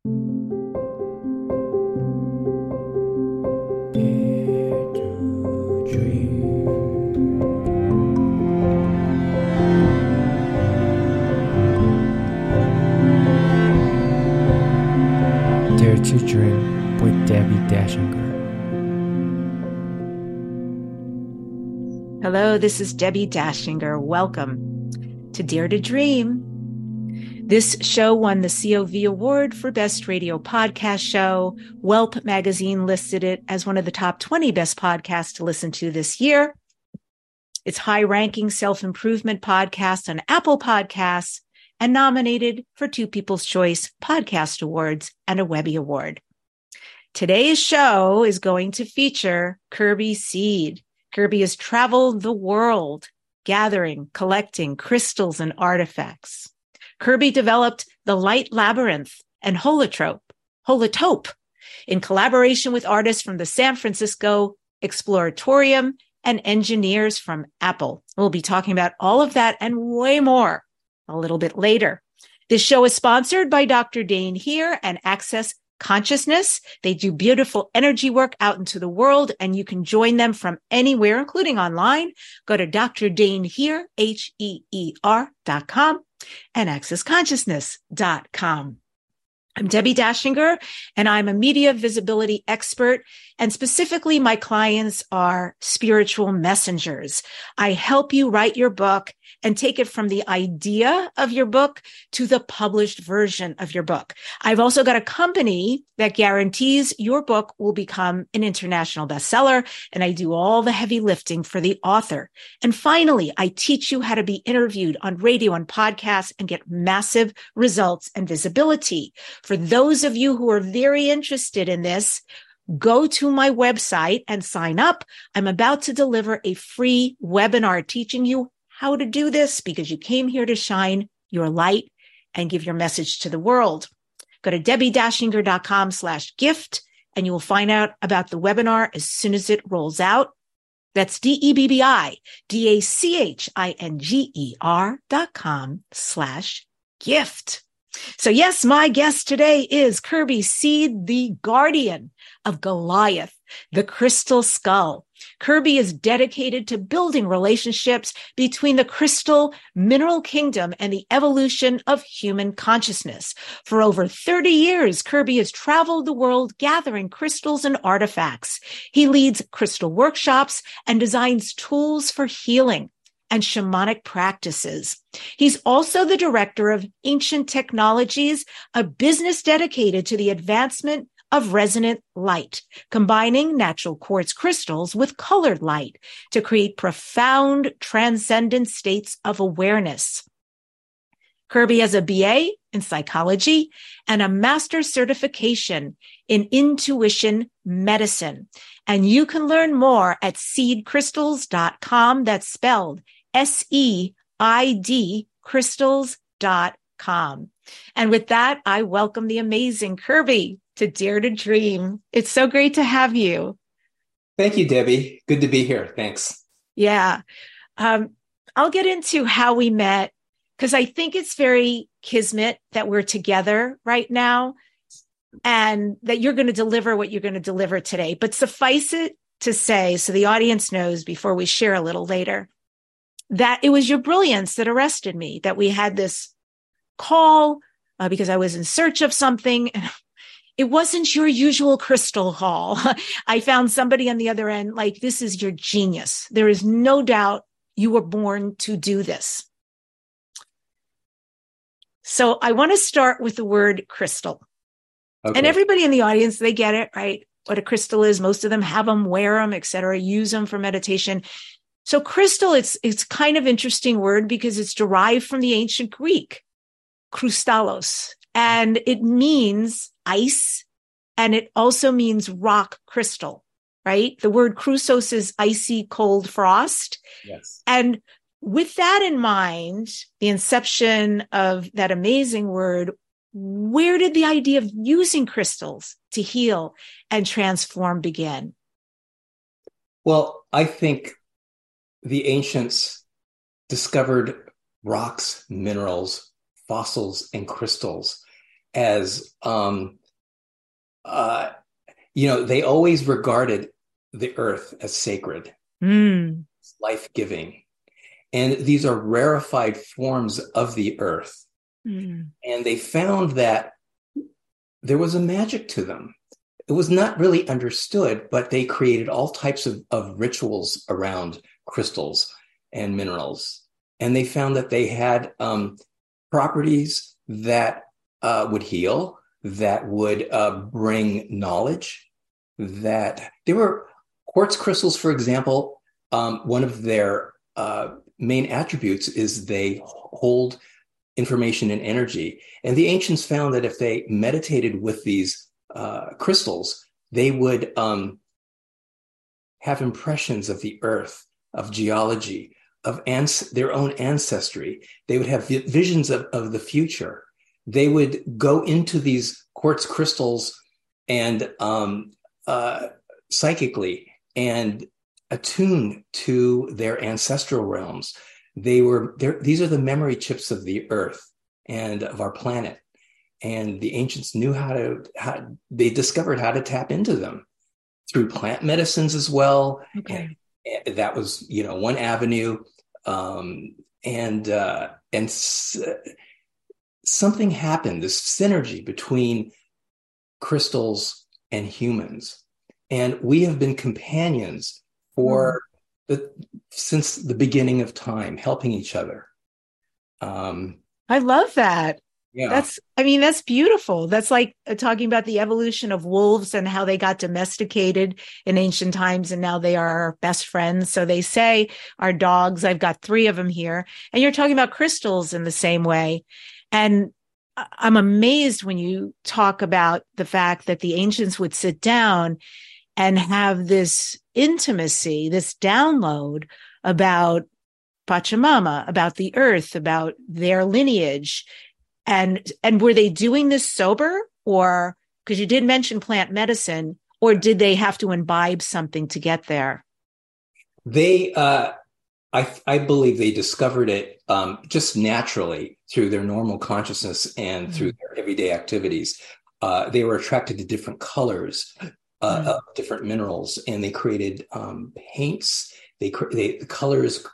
Dare to dream. Dare to Dream with Debbie Dashinger. Hello, this is Debbie Dashinger. Welcome to Dare to Dream. This show won the COV Award for Best Radio Podcast Show. Whelp magazine listed it as one of the top 20 best podcasts to listen to this year. It's high-ranking self-improvement podcast on Apple Podcasts and nominated for 2 People's Choice Podcast Awards and a Webby Award. Today's show is going to feature Kirby Seed. Kirby has traveled the world gathering, collecting crystals and artifacts. Kirby developed the Light Labyrinth and Holotope in collaboration with artists from the San Francisco Exploratorium and engineers from Apple. We'll be talking about all of that and way more a little bit later. This show is sponsored by Dr. Dane Heer and Access Consciousness. They do beautiful energy work out into the world, and you can join them from anywhere, including online. Go to drdaneheer, HEER.com and accessconsciousness.com. I'm Debbie Dashinger, and I'm a media visibility expert. And specifically, my clients are spiritual messengers. I help you write your book and take it from the idea of your book to the published version of your book. I've also got a company that guarantees your book will become an international bestseller, and I do all the heavy lifting for the author. And finally, I teach you how to be interviewed on radio and podcasts and get massive results and visibility. For those of you who are very interested in this, go to my website and sign up. I'm about to deliver a free webinar teaching you how to do this because you came here to shine your light and give your message to the world. Go to debbiedashinger.com/gift and you will find out about the webinar as soon as it rolls out. That's DEBBIDASHINGER.com/gift. So yes, my guest today is Kirby Seed, the guardian of Goliath, the crystal skull. Kirby is dedicated to building relationships between the crystal mineral kingdom and the evolution of human consciousness. For over 30 years, Kirby has traveled the world gathering crystals and artifacts. He leads crystal workshops and designs tools for healing and shamanic practices. He's also the director of Ancient Technologies, a business dedicated to the advancement of resonant light, combining natural quartz crystals with colored light to create profound transcendent states of awareness. Kirby has a BA in psychology and a master's certification in intuition medicine. And you can learn more at seedcrystals.com. That's spelled SEID crystals.com. And with that, I welcome the amazing Kirby to Dare to Dream. It's so great to have you. Thank you, Debbie. Good to be here. Thanks. Yeah. I'll get into how we met because I think it's very kismet that we're together right now and that you're going to deliver what you're going to deliver today. But suffice it to say, so the audience knows before we share a little later, that it was your brilliance that arrested me, that we had this call because I was in search of something. It wasn't your usual crystal call. I found somebody on the other end, like, this is your genius. There is no doubt you were born to do this. So I want to start with the word crystal. Okay. And everybody in the audience, they get it, right? What a crystal is. Most of them have them, wear them, et cetera, use them for meditation. So crystal, it's kind of interesting word because it's derived from the ancient Greek, krustallos, and it means ice, and it also means rock crystal, right? The word krusos is icy, cold frost. Yes. And with that in mind, the inception of that amazing word, where did the idea of using crystals to heal and transform begin? Well, I think the ancients discovered rocks, minerals, fossils, and crystals as, they always regarded the earth as sacred, life-giving. And these are rarefied forms of the earth. And they found that there was a magic to them. It was not really understood, but they created all types of rituals around crystals and minerals. And they found that they had properties that would heal, that would bring knowledge, that there were quartz crystals, for example. One of their main attributes is they hold information and energy. And the ancients found that if they meditated with these crystals, they would have impressions of the earth, of geology, of their own ancestry. They would have visions of the future. They would go into these quartz crystals and psychically and attune to their ancestral realms. These are the memory chips of the earth and of our planet. And the ancients knew they discovered how to tap into them through plant medicines as well. Okay. And that was, one avenue. Something happened, this synergy between crystals and humans. And we have been companions since the beginning of time, helping each other. I love that. Yeah. That's beautiful. That's like talking about the evolution of wolves and how they got domesticated in ancient times, and now they are our best friends. So they say our dogs, I've got 3 of them here, and you're talking about crystals in the same way. And I'm amazed when you talk about the fact that the ancients would sit down and have this intimacy, this download about Pachamama, about the earth, about their lineage. And were they doing this sober, or, because you did mention plant medicine, or did they have to imbibe something to get there? They, I believe they discovered it just naturally through their normal consciousness and through their everyday activities. They were attracted to different colors of different minerals, and they created paints. The colors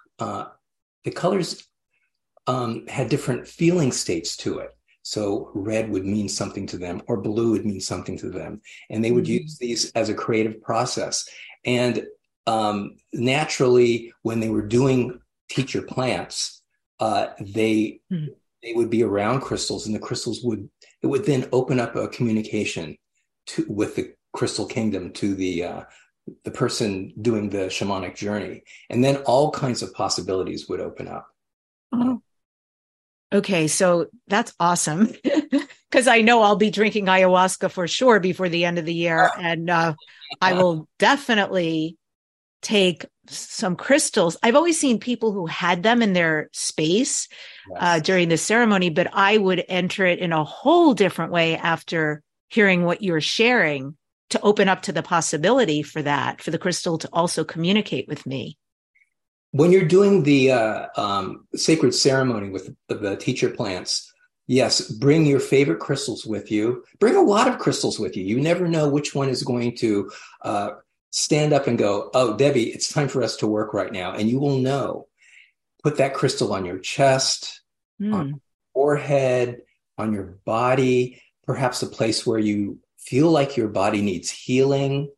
had different feeling states to it. So red would mean something to them, or blue would mean something to them. And they would use these as a creative process. And naturally, when they were doing teacher plants, they would be around crystals, and the crystals would then open up a communication with the crystal kingdom to the person doing the shamanic journey. And then all kinds of possibilities would open up. Oh. Okay, so that's awesome, because I know I'll be drinking ayahuasca for sure before the end of the year. And I will definitely take some crystals. I've always seen people who had them in their space during the ceremony, but I would enter it in a whole different way after hearing what you're sharing, to open up to the possibility for the crystal to also communicate with me. When you're doing the sacred ceremony with the teacher plants, yes, bring your favorite crystals with you. Bring a lot of crystals with you. You never know which one is going to stand up and go, "Oh, Debbie, it's time for us to work right now." And you will know. Put that crystal on your chest, on your forehead, on your body, perhaps a place where you feel like your body needs healing.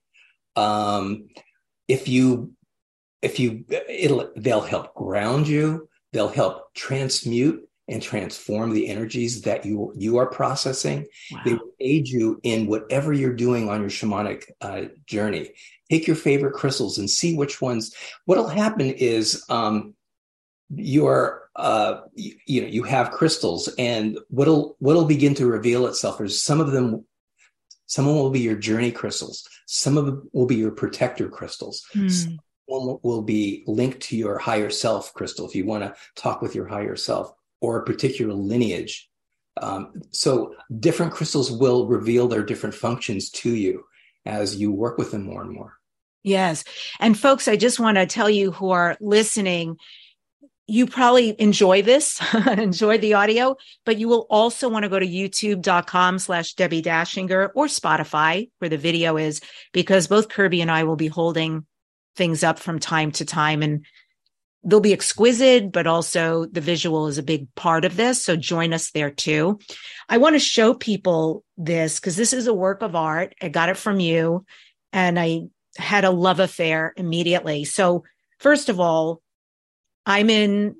They'll help ground you. They'll help transmute and transform the energies that you are processing. Wow. They will aid you in whatever you're doing on your shamanic journey. Take your favorite crystals and see which ones. What'll happen is you have crystals, and what'll begin to reveal itself is some of them will be your journey crystals. Some of them will be your protector crystals. Some will be linked to your higher self crystal, if you want to talk with your higher self, or a particular lineage. So different crystals will reveal their different functions to you as you work with them more and more. Yes. And folks, I just want to tell you who are listening, you probably enjoy this, enjoy the audio, but you will also want to go to youtube.com/Debbie Dashinger or Spotify where the video is, because both Kirby and I will be holding things up from time to time, and they'll be exquisite, but also the visual is a big part of this. So join us there too. I want to show people this because this is a work of art. I got it from you and I had a love affair immediately. So first of all, I'm in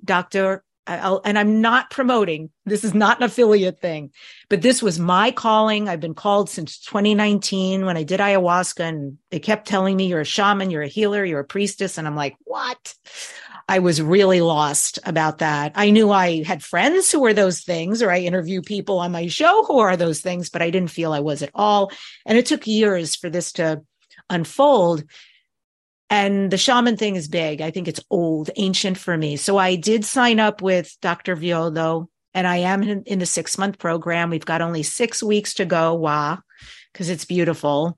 and I'm not promoting. This is not an affiliate thing, but this was my calling. I've been called since 2019 when I did ayahuasca, and they kept telling me, you're a shaman, you're a healer, you're a priestess. And I'm like, what? I was really lost about that. I knew I had friends who were those things, or I interview people on my show who are those things, but I didn't feel I was at all. And it took years for this to unfold. And the shaman thing is big. I think it's old, ancient for me. So I did sign up with Dr. Viodo, and I am in the 6-month program. We've got only 6 weeks to go. Wow. Because it's beautiful.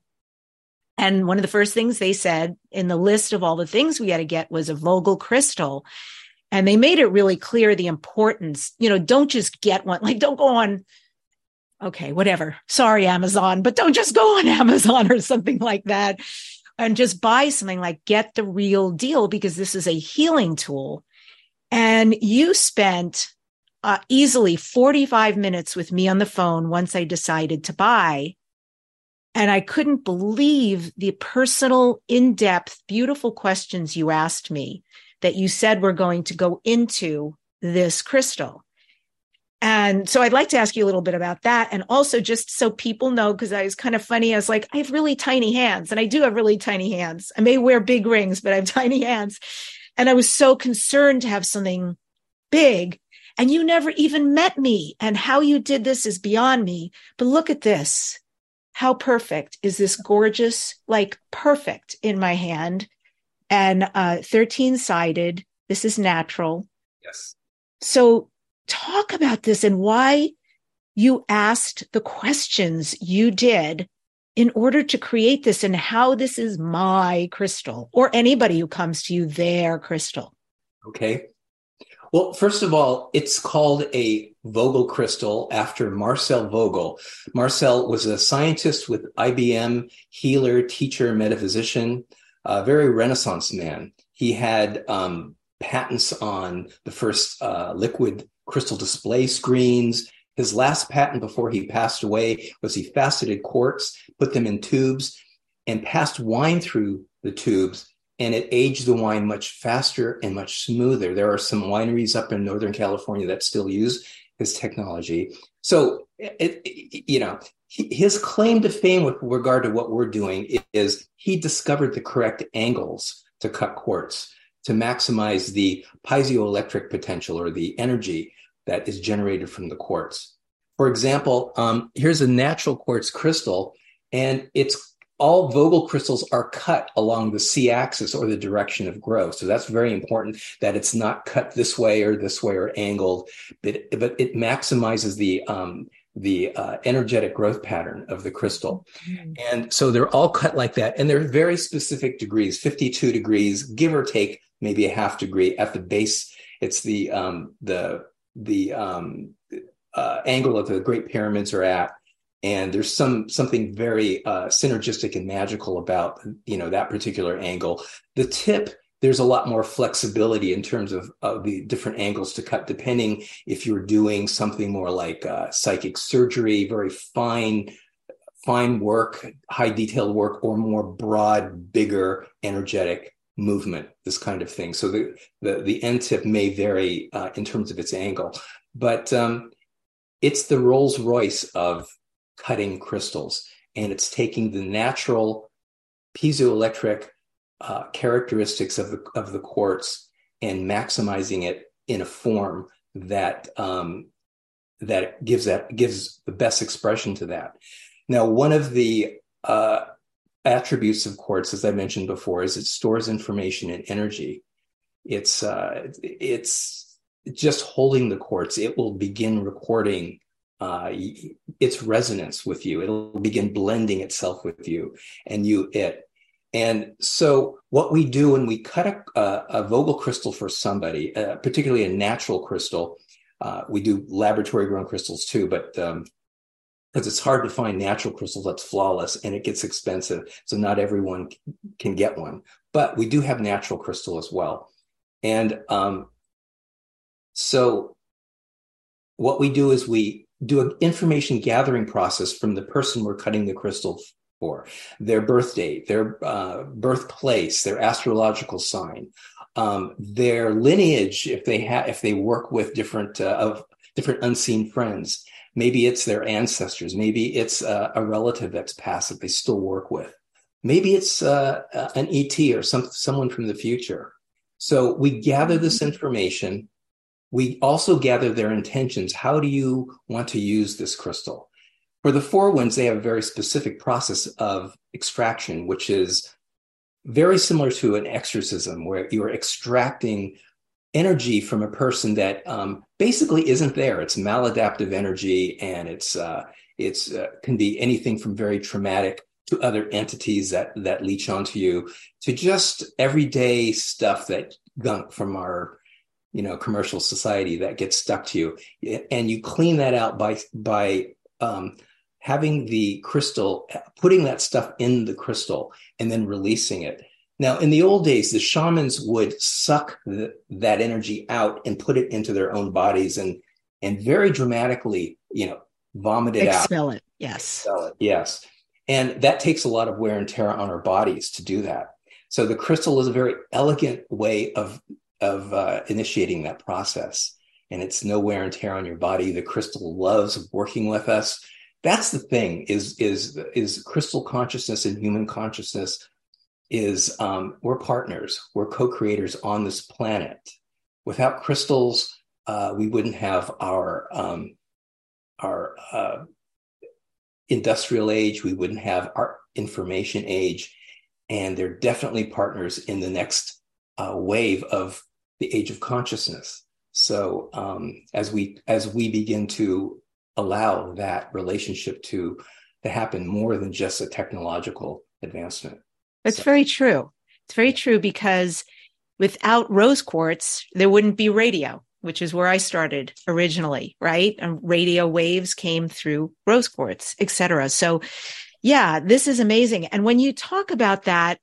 And one of the first things they said in the list of all the things we had to get was a Vogel crystal. And they made it really clear the importance, don't just get one, like don't go on, okay, whatever. Sorry, Amazon, but don't just go on Amazon or something like that and just buy something, like get the real deal, because this is a healing tool. And you spent easily 45 minutes with me on the phone once I decided to buy. And I couldn't believe the personal, in-depth, beautiful questions you asked me that you said were going to go into this crystal. And so I'd like to ask you a little bit about that. And also just so people know, because I was kind of funny, I was like, I have really tiny hands, and I do have really tiny hands. I may wear big rings, but I have tiny hands. And I was so concerned to have something big. And you never even met me. And how you did this is beyond me. But look at this. How perfect is this? Gorgeous, like perfect in my hand, and 13-sided. This is natural. Yes. So talk about this and why you asked the questions you did in order to create this, and how this is my crystal, or anybody who comes to you, their crystal. Okay. Well, first of all, it's called a Vogel crystal after Marcel Vogel. Marcel was a scientist with IBM, healer, teacher, metaphysician, a very Renaissance man. He had patents on the first liquid crystal display screens. His last patent before he passed away was he faceted quartz, put them in tubes, and passed wine through the tubes. And it aged the wine much faster and much smoother. There are some wineries up in Northern California that still use his technology. So, his claim to fame with regard to what we're doing is he discovered the correct angles to cut quartz to maximize the piezoelectric potential, or the energy that is generated from the quartz. For example, here's a natural quartz crystal, and all Vogel crystals are cut along the C-axis, or the direction of growth. So that's very important, that it's not cut this way or angled, but it maximizes the energetic growth pattern of the crystal. Mm-hmm. And so they're all cut like that. And they're very specific degrees, 52 degrees, give or take maybe a half degree. At the base, it's the angle that the Great Pyramids are at. And there's something very synergistic and magical about, that particular angle. The tip, there's a lot more flexibility in terms of the different angles to cut, depending if you're doing something more like psychic surgery, very fine work, high detailed work, or more broad, bigger, energetic movement, this kind of thing. So the end tip may vary in terms of its angle, but it's the Rolls Royce of cutting crystals, and it's taking the natural piezoelectric characteristics of the quartz and maximizing it in a form that gives the best expression to that. Now, one of the attributes of quartz, as I mentioned before, is it stores information and energy. It's just holding the quartz. It will begin recording its resonance with you. It'll begin blending itself with you and you it. And so what we do when we cut a Vogel crystal for somebody, particularly a natural crystal, we do laboratory grown crystals too, but because it's hard to find natural crystals that's flawless and it gets expensive. So not everyone can get one, but we do have natural crystal as well. And so what we do is we do an information gathering process from the person we're cutting the crystal for, their birth date, their birthplace, their astrological sign, their lineage, if they work with different unseen friends. Maybe it's their ancestors. Maybe it's a relative that's passed that they still work with. Maybe it's an ET or someone from the future. So we gather this information. We also gather their intentions. How do you want to use this crystal? For the four winds, they have a very specific process of extraction, which is very similar to an exorcism, where you're extracting energy from a person that basically isn't there. It's maladaptive energy, and it's can be anything from very traumatic to other entities that leech onto you, to just everyday stuff that gunk from our commercial society that gets stuck to you, and you clean that out by having the crystal, putting that stuff in the crystal and then releasing it. Now, in the old days, the shamans would suck that energy out and put it into their own bodies and very dramatically, vomit it out. Expel it. Yes. Expel it. Yes. And that takes a lot of wear and tear on our bodies to do that. So the crystal is a very elegant way of initiating that process. And it's no wear and tear on your body. The crystal loves working with us. That's the thing is crystal consciousness and human consciousness is we're partners. We're co-creators on this planet. Without crystals, we wouldn't have our industrial age. We wouldn't have our information age. And they're definitely partners in the next wave of the age of consciousness. So as we begin to allow that relationship to happen more than just a technological advancement. That's very true. It's very true, because without rose quartz, there wouldn't be radio, which is where I started originally, right? And radio waves came through rose quartz, et cetera. So yeah, this is amazing. And when you talk about that,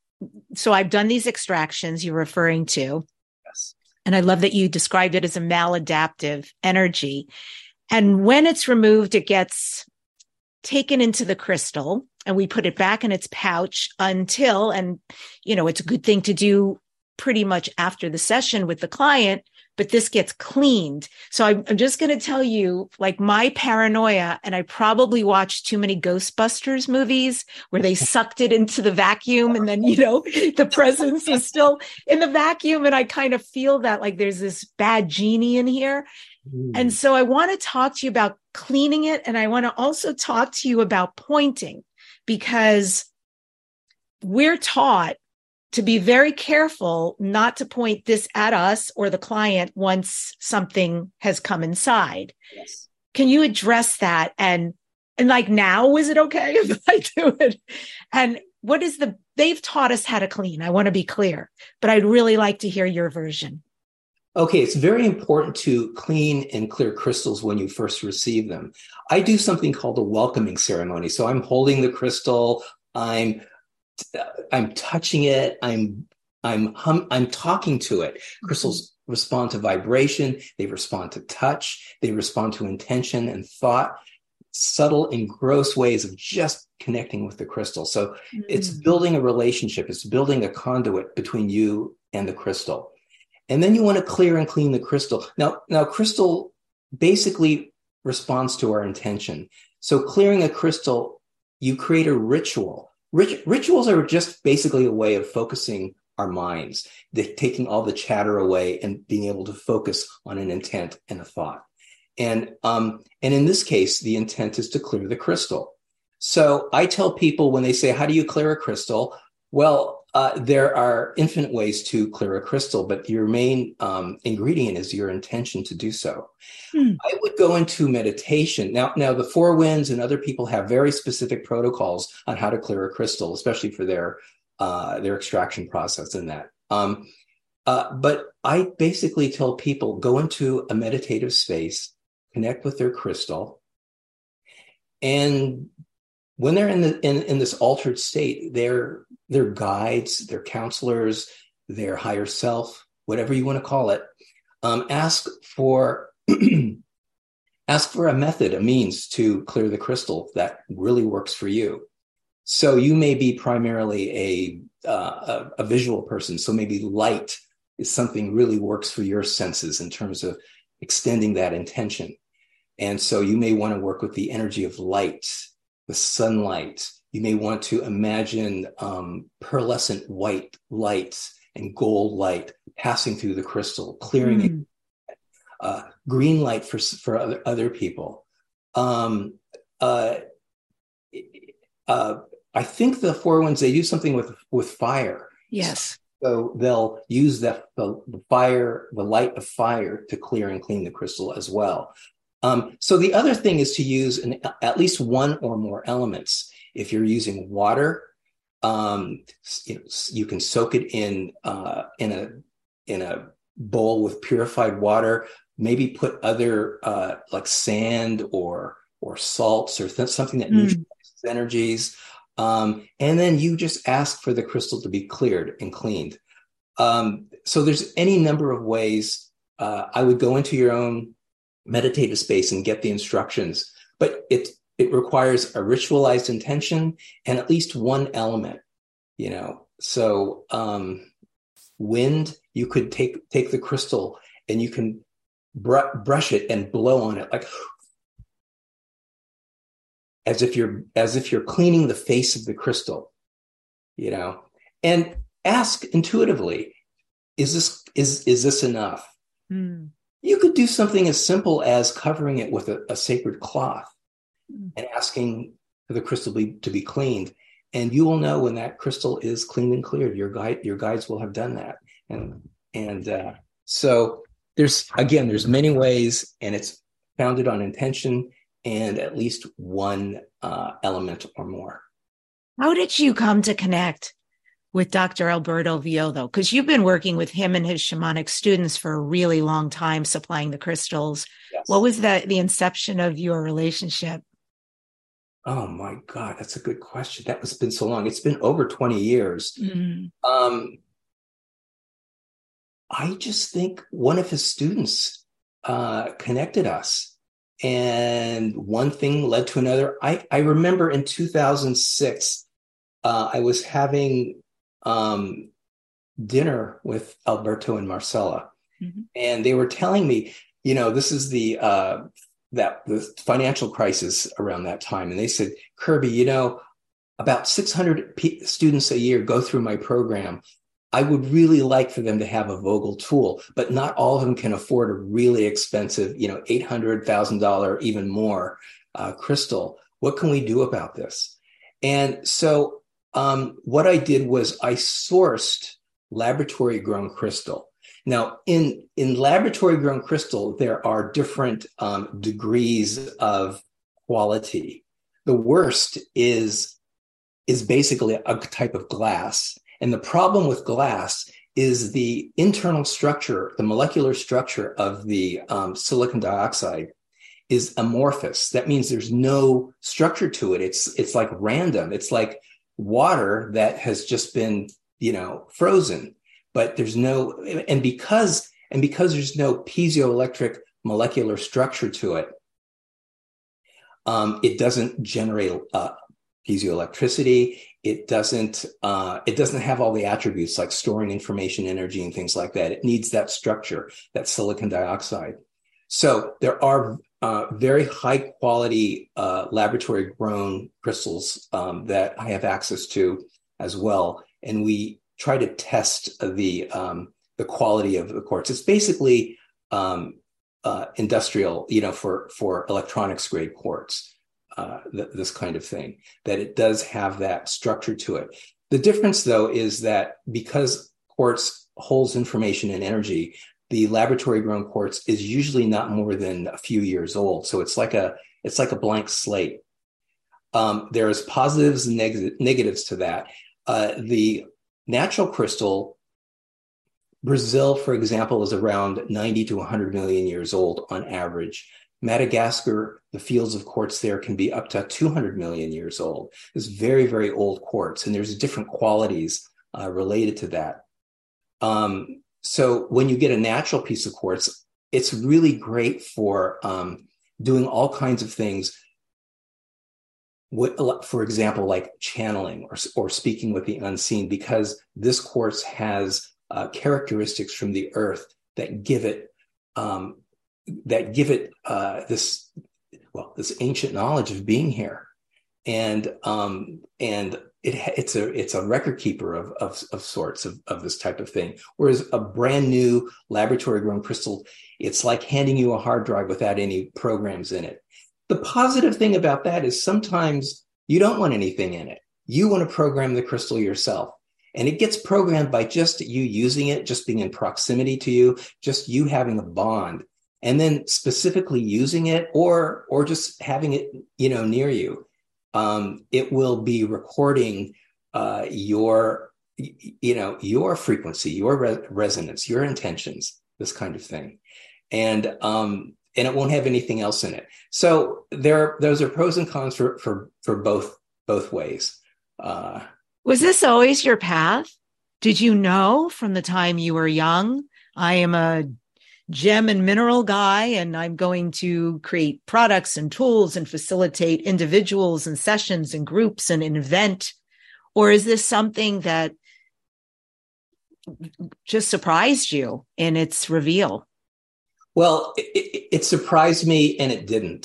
so I've done these extractions you're referring to. Yes. And I love that you described it as a maladaptive energy. And when it's removed, it gets taken into the crystal and we put it back in its pouch until, and, it's a good thing to do pretty much after the session with the client, but this gets cleaned. So I'm just going to tell you, like, my paranoia, and I probably watched too many Ghostbusters movies where they sucked it into the vacuum and then, the presence is still in the vacuum. And I kind of feel that like there's this bad genie in here. And so I want to talk to you about cleaning it. And I want to also talk to you about pointing, because we're taught to be very careful not to point this at us or the client once something has come inside. Yes. Can you address that? And like, now, is it okay if I do it? And what is they've taught us how to clean. I want to be clear, but I'd really like to hear your version. Okay, it's very important to clean and clear crystals when you first receive them. I do something called a welcoming ceremony. So I'm holding the crystal, I'm touching it, I'm talking to it. Crystals respond to vibration, they respond to touch, they respond to intention and thought, subtle and gross ways of just connecting with the crystal. So it's building a relationship, it's building a conduit between you and the crystal. And then you want to clear and clean the crystal. Now crystal basically responds to our intention. So clearing a crystal, you create a ritual. Rituals are just basically a way of focusing our minds, taking all the chatter away and being able to focus on an intent and a thought. And in this case, the intent is to clear the crystal. So I tell people when they say, how do you clear a crystal? Well, there are infinite ways to clear a crystal, but your main ingredient is your intention to do so. I would go into meditation. Now the Four Winds and other people have very specific protocols on how to clear a crystal, especially for their their extraction process in that. But I basically tell people, go into a meditative space, connect with their crystal, and when they're in this altered state, their guides, their counselors, their higher self, whatever you want to call it, ask for a method, a means to clear the crystal that really works for you. So you may be primarily a visual person, so maybe light is something really works for your senses in terms of extending that intention. And so you may want to work with the energy of light, the sunlight. You may want to imagine pearlescent white light and gold light passing through the crystal, clearing it. Green light for other people. I think the four ones, they do something with fire. Yes. So they'll use the fire, the light of fire, to clear and clean the crystal as well. So the other thing is to use at least one or more elements. If you're using water, you can soak it in a bowl with purified water. Maybe put other like sand or salts or something that neutralizes energies. And then you just ask for the crystal to be cleared and cleaned. So there's any number of ways. I would go into your own meditative space and get the instructions, but it requires a ritualized intention and at least one element, So wind, you could take the crystal and you can brush it and blow on it, like as if you're cleaning the face of the crystal, and ask intuitively, is this enough? You could do something as simple as covering it with a sacred cloth and asking for the crystal to be cleaned, and you will know when that crystal is cleaned and cleared. Your guides will have done that, and so there's many ways, and it's founded on intention and at least one element or more. How did you come to connect with Dr. Alberto Villoldo? Because you've been working with him and his shamanic students for a really long time, supplying the crystals. Yes. What was the inception of your relationship? Oh my God, that's a good question. That has been so long. It's been over 20 years. I just think one of his students connected us. And one thing led to another. I remember in 2006, I was having dinner with Alberto and Marcella, and they were telling me, this is the financial crisis around that time, and they said, Kirby, about 600 students a year go through my program. I would really like for them to have a Vogel tool, but not all of them can afford a really expensive, $800,000, even more crystal. What can we do about this? And so what I did was I sourced laboratory grown crystal. Now, in laboratory grown crystal, there are different degrees of quality. The worst is basically a type of glass. And the problem with glass is the internal structure, the molecular structure of the silicon dioxide is amorphous. That means there's no structure to it. It's like random. It's like water that has just been, frozen. But there's no, and because there's no piezoelectric molecular structure to it, it doesn't generate piezoelectricity. It doesn't have all the attributes like storing information, energy, and things like that. It needs that structure, that silicon dioxide. So there are very high quality laboratory grown crystals that I have access to as well, and we try to test the quality of the quartz. It's basically industrial, for electronics grade quartz. This kind of thing, that it does have that structure to it. The difference, though, is that because quartz holds information and energy, the laboratory grown quartz is usually not more than a few years old. So it's like a blank slate. There is positives and negatives to that. The natural crystal, Brazil, for example, is around 90 to 100 million years old on average. Madagascar, the fields of quartz there can be up to 200 million years old. It's very, very old quartz, and there's different qualities related to that. So when you get a natural piece of quartz, it's really great for doing all kinds of things. For example, like channeling or speaking with the unseen, because this quartz has characteristics from the earth that give it this ancient knowledge of being here, and it's a record keeper of sorts of this type of thing. Whereas a brand new laboratory grown crystal, it's like handing you a hard drive without any programs in it. The positive thing about that is sometimes you don't want anything in it. You want to program the crystal yourself. And it gets programmed by just you using it, just being in proximity to you, just you having a bond, and then specifically using it or just having it, near you. It will be recording your frequency, your resonance, your intentions, this kind of thing. And it won't have anything else in it. So those are pros and cons for both ways. Was this always your path? Did you know from the time you were young, I am a gem and mineral guy, and I'm going to create products and tools and facilitate individuals and sessions and groups and an event? Or is this something that just surprised you in its reveal? Well, it surprised me, and it didn't.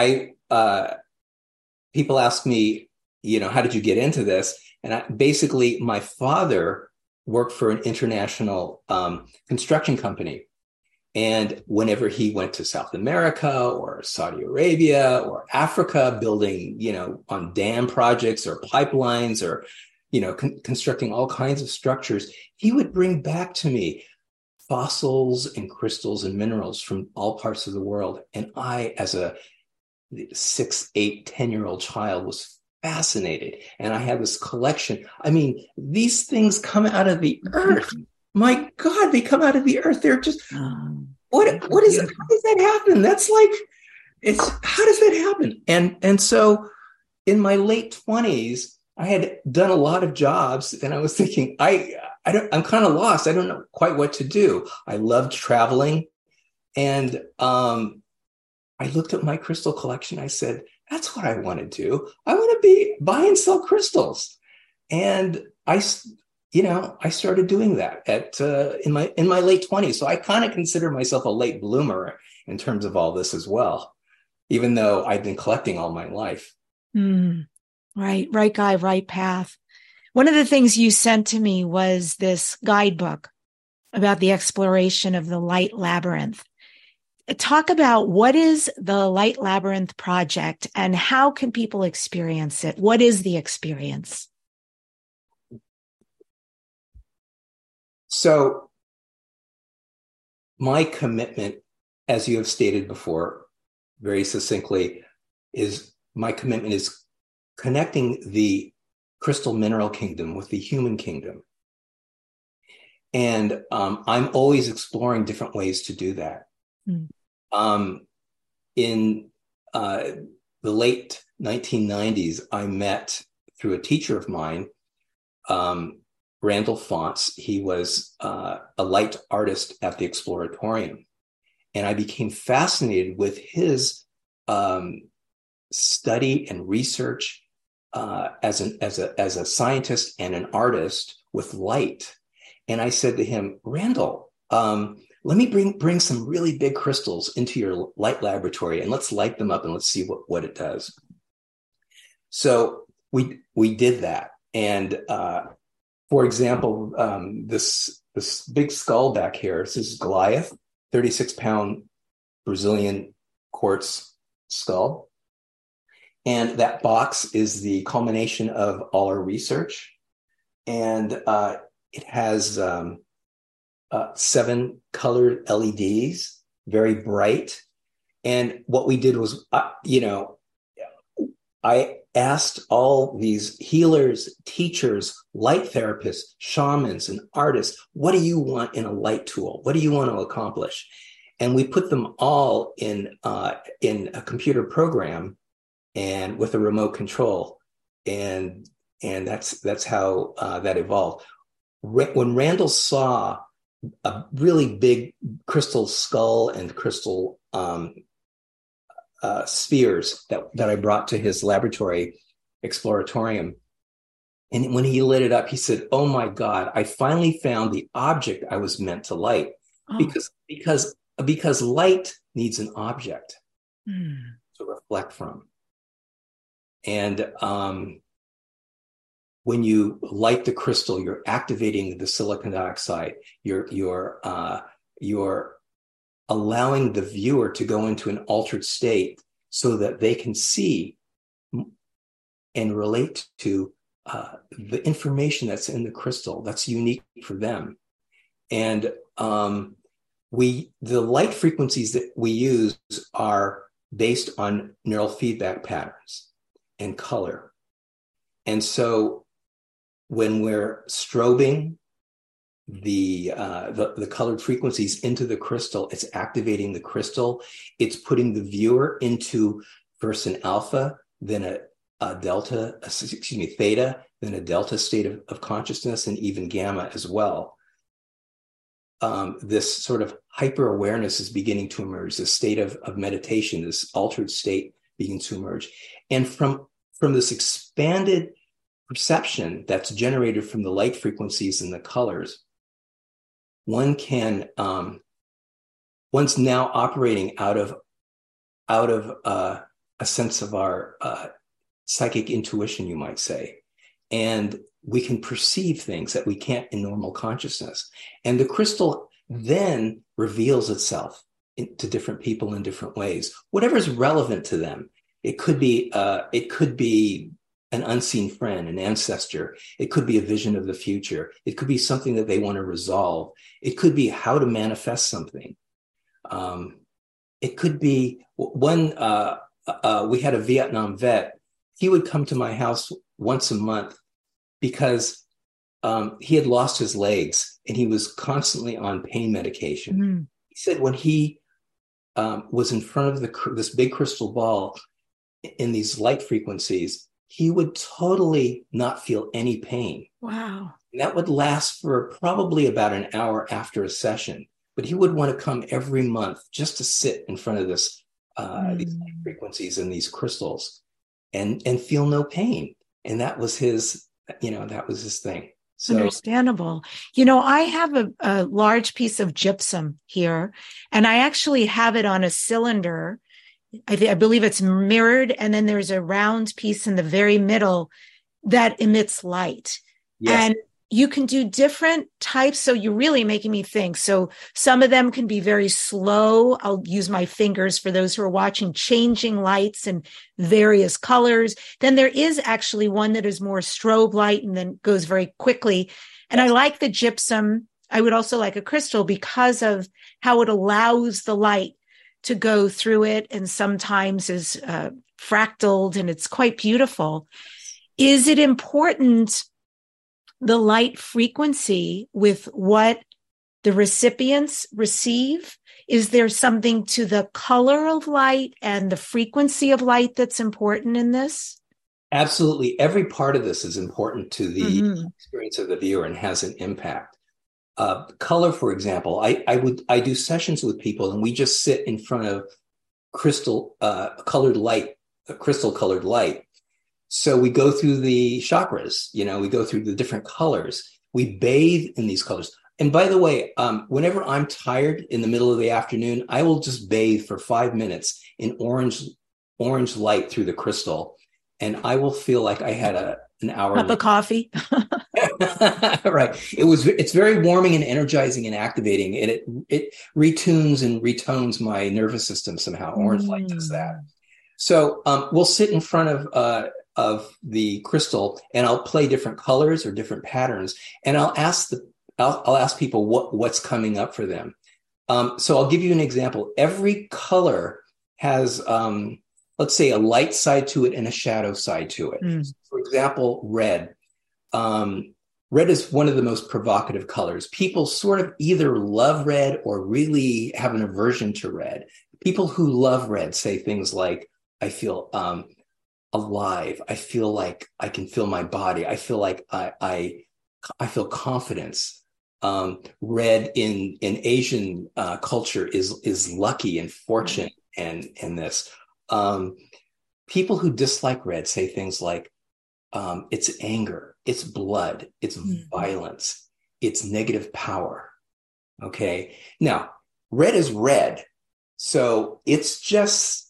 People ask me, how did you get into this? And basically, my father worked for an international construction company. And whenever he went to South America or Saudi Arabia or Africa, building, on dam projects or pipelines or, constructing all kinds of structures, he would bring back to me fossils and crystals and minerals from all parts of the world. And I, as a 6, 8, 10-year-old child, was fascinated. And I had this collection. I mean, these things come out of the earth. My God, they come out of the earth. They're just, what is it? How does that happen? That's like, how does that happen? And so in my late 20s, I had done a lot of jobs, and I was thinking, I'm kind of lost. I don't know quite what to do. I loved traveling. And I looked at my crystal collection. I said, that's what I want to do. I want to buy and sell crystals. And I started doing that in my late 20s. So I kind of consider myself a late bloomer in terms of all this as well, even though I've been collecting all my life. Right guy, right path. One of the things you sent to me was this guidebook about the exploration of the Light Labyrinth. Talk about what is the Light Labyrinth project and how can people experience it? What is the experience? So my commitment, as you have stated before, very succinctly, is connecting the crystal mineral kingdom with the human kingdom. And I'm always exploring different ways to do that. In the late 1990s, I met through a teacher of mine, Randall Fonts. He was a light artist at the Exploratorium. And I became fascinated with his study and research as a scientist and an artist with light. And I said to him, Randall, let me bring some really big crystals into your light laboratory and let's light them up and let's see what it does. So we did that. And for example, this big skull back here, this is Goliath, 36-pound Brazilian quartz skull. And that box is the culmination of all our research. And it has 7 colored LEDs, very bright. And what we did was, I asked all these healers, teachers, light therapists, shamans, and artists, what do you want in a light tool? What do you want to accomplish? And we put them all in a computer program and with a remote control. And that's how that evolved. When Randall saw a really big crystal skull and crystal spheres that I brought to his laboratory exploratorium, and when he lit it up, he said, "Oh my God, I finally found the object I was meant to light." Because light needs an object to reflect from. And when you light the crystal, you're activating the silicon dioxide. You're allowing the viewer to go into an altered state so that they can see and relate to the information that's in the crystal that's unique for them. And the light frequencies that we use are based on neural feedback patterns and color. And so when we're strobing the colored frequencies into the crystal, it's activating the crystal. It's putting the viewer into first an alpha, then a theta, then a delta state of consciousness, and even gamma as well. This sort of hyper awareness is beginning to emerge, this state of meditation, this altered state begins to emerge. And from this expanded perception that's generated from the light frequencies and the colors, one's now operating out of a sense of our psychic intuition, you might say. And we can perceive things that we can't in normal consciousness. And the crystal then reveals itself to different people in different ways, whatever's relevant to them. It could be an unseen friend, an ancestor. It could be a vision of the future. It could be something that they want to resolve. It could be how to manifest something. It could be we had a Vietnam vet. He would come to my house once a month because he had lost his legs and he was constantly on pain medication. Mm. He said when he was in front of this big crystal ball in these light frequencies, he would totally not feel any pain. Wow. And that would last for probably about an hour after a session. But he would want to come every month just to sit in front of these light frequencies and these crystals and feel no pain. And that was his thing. So, understandable. I have a large piece of gypsum here, and I actually have it on a cylinder. I believe it's mirrored, and then there's a round piece in the very middle that emits light. Yes. And you can do different types. So you're really making me think. So some of them can be very slow. I'll use my fingers for those who are watching, changing lights in various colors. Then there is actually one that is more strobe light and then goes very quickly. And I like the gypsum. I would also like a crystal because of how it allows the light to go through it, and sometimes is fractaled, and it's quite beautiful. Is it important, the light frequency, with what the recipients receive? Is there something to the color of light and the frequency of light that's important in this? Absolutely. Every part of this is important to the experience of the viewer and has an impact. Color, for example, I do sessions with people and we just sit in front of crystal colored light. So we go through the chakras, we go through the different colors. We bathe in these colors. And by the way, whenever I'm tired in the middle of the afternoon, I will just bathe for 5 minutes in orange light through the crystal. And I will feel like I had an hour. Cup of coffee. Right. It's very warming and energizing and activating. And it retunes and retones my nervous system somehow. Orange light does that. So we'll sit in front of the crystal and I'll play different colors or different patterns. And I'll ask people what's coming up for them. So I'll give you an example. Every color has, let's say, a light side to it and a shadow side to it. For example, red. Red is one of the most provocative colors. People sort of either love red or really have an aversion to red. People who love red say things like, I feel alive. I feel like I can feel my body. I feel like I feel confidence. Red in Asian culture is lucky and fortune and this. People who dislike red say things like, it's anger, it's blood, it's violence, it's negative power. Okay. Now, red is red. So it's just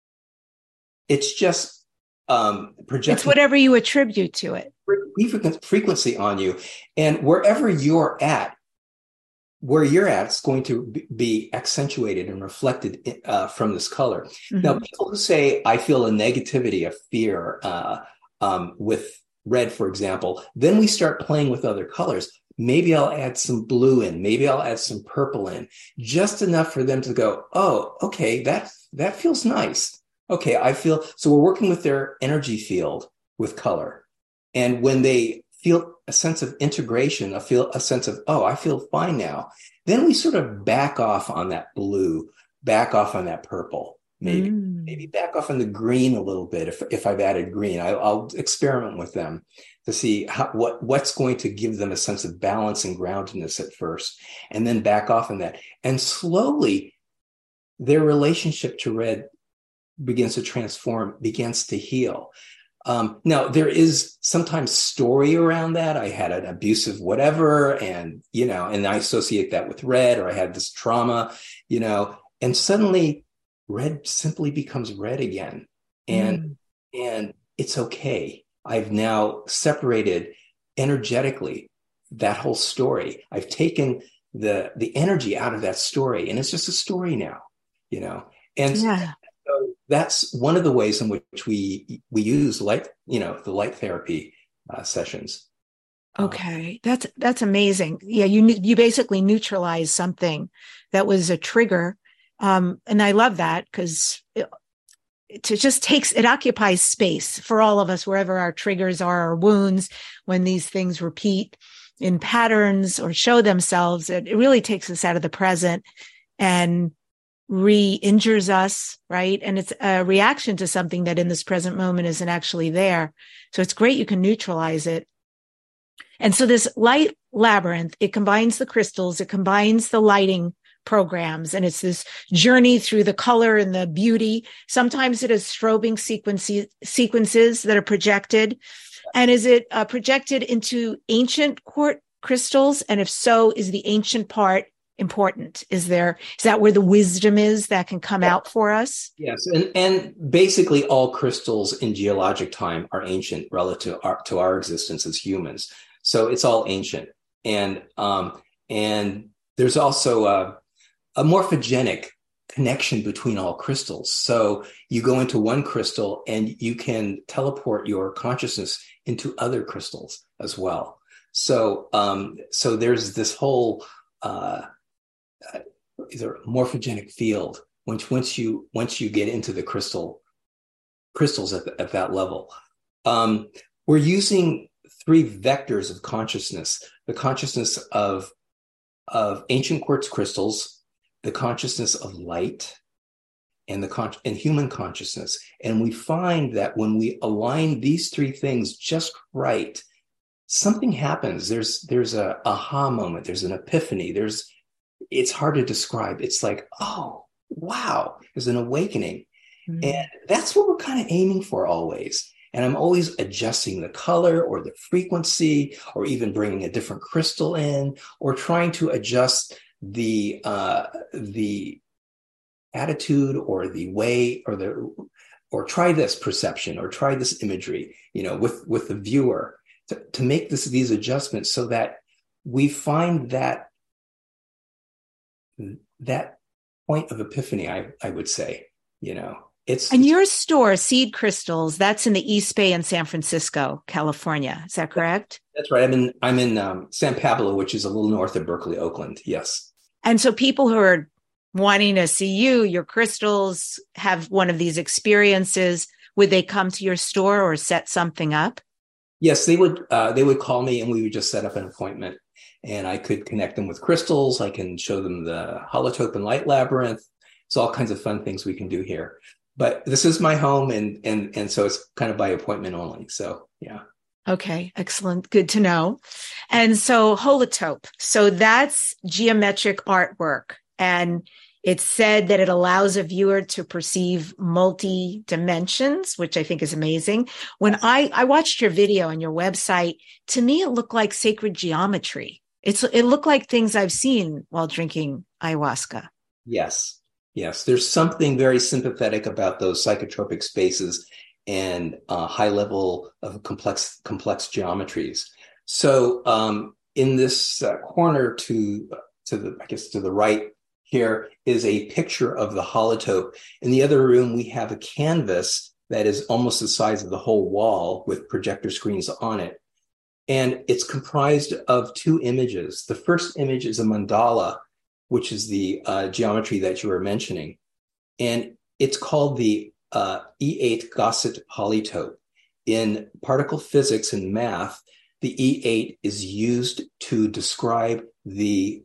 projecting. It's whatever you attribute to it. Frequency on you. And wherever you're at, it's going to be accentuated and reflected from this color. Now, people who say, I feel a negativity, a fear, with red, for example, then we start playing with other colors. Maybe I'll add some blue in, maybe I'll add some purple in, just enough for them to go, oh, okay, that feels nice. Okay, so we're working with their energy field with color. And when they feel a sense of integration, a sense of, oh, I feel fine now, then we sort of back off on that blue, back off on that purple. Maybe back off on the green a little bit. If I've added green, I'll experiment with them to see what's going to give them a sense of balance and groundedness at first, and then back off on that. And slowly their relationship to red begins to transform, begins to heal. Now, there is sometimes story around that. I had an abusive whatever, and I associate that with red, or I had this trauma, and suddenly red simply becomes red again. And it's okay. I've now separated energetically that whole story. I've taken the energy out of that story, and it's just a story now, And so that's one of the ways in which we use the light therapy sessions. Okay, that's amazing. Yeah, you basically neutralize something that was a trigger. And I love that because it occupies space for all of us, wherever our triggers are, or wounds, when these things repeat in patterns or show themselves. It really takes us out of the present and re-injures us, right? And it's a reaction to something that in this present moment isn't actually there. So it's great you can neutralize it. And so this light labyrinth, it combines the crystals, it combines the lighting programs, and it's this journey through the color and the beauty. Sometimes it is strobing sequences that are projected. And is it projected into ancient quartz crystals? And if so, is the ancient part important? Is that where the wisdom is that can come out for us? Yes. And basically all crystals in geologic time are ancient relative to our existence as humans. So it's all ancient. And there's also a morphogenic connection between all crystals. So you go into one crystal and you can teleport your consciousness into other crystals as well. So there's this whole morphogenic field once you get into the crystals at that level. We're using 3 vectors of consciousness: the consciousness of ancient quartz crystals, the consciousness of light, and and human consciousness. And we find that when we align these 3 things just right, something happens. There's a aha moment. There's an epiphany. It's hard to describe. It's like, oh, wow, there's an awakening. Mm-hmm. And that's what we're kind of aiming for always. And I'm always adjusting the color or the frequency, or even bringing a different crystal in, or trying to adjust the attitude or the way or try this perception or try this imagery, with the viewer to make these adjustments so that we find that point of epiphany, I would say, And your store, Seed Crystals, that's in the East Bay in San Francisco, California. Is that correct? That's right. I'm in San Pablo, which is a little north of Berkeley, Oakland. Yes. And so people who are wanting to see you, your crystals, have one of these experiences, would they come to your store or set something up? Yes, they would. They would call me, and we would just set up an appointment. And I could connect them with crystals. I can show them the holotrope and light labyrinth. It's all kinds of fun things we can do here. But this is my home, and so it's kind of by appointment only. So yeah. Okay, excellent. Good to know. And so holotrope. So that's geometric artwork. And it's said that it allows a viewer to perceive multi-dimensions, which I think is amazing. When I watched your video on your website, to me, it looked like sacred geometry. It looked like things I've seen while drinking ayahuasca. Yes. There's something very sympathetic about those psychotropic spaces and high level of complex geometries. So in this corner to the right here is a picture of the holotrope. In the other room, we have a canvas that is almost the size of the whole wall with projector screens on it. And it's comprised of two images. The first image is a mandala, which is the geometry that you were mentioning. And it's called the E8 Gosset polytope. In particle physics and math, the E8 is used to describe the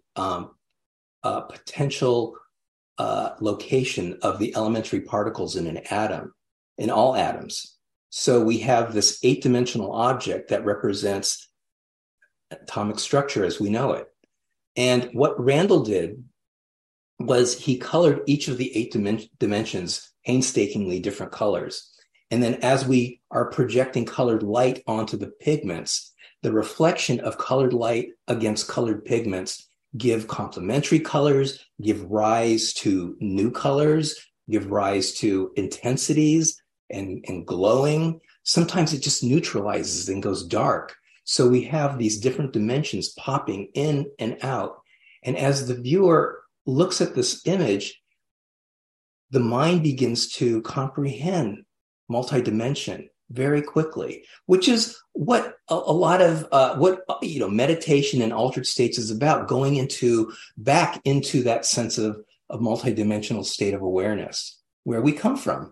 potential location of the elementary particles in an atom, in all atoms. So we have this 8-dimensional object that represents atomic structure as we know it. And what Randall did was he colored each of the 8 dimensions painstakingly different colors. And then as we are projecting colored light onto the pigments, the reflection of colored light against colored pigments give complementary colors, give rise to new colors, give rise to intensities and glowing. Sometimes it just neutralizes and goes dark. So we have these different dimensions popping in and out. And as the viewer looks at this image, the mind begins to comprehend multidimension very quickly, which is what a lot of meditation and altered states is about, going back into that sense of multidimensional state of awareness where we come from,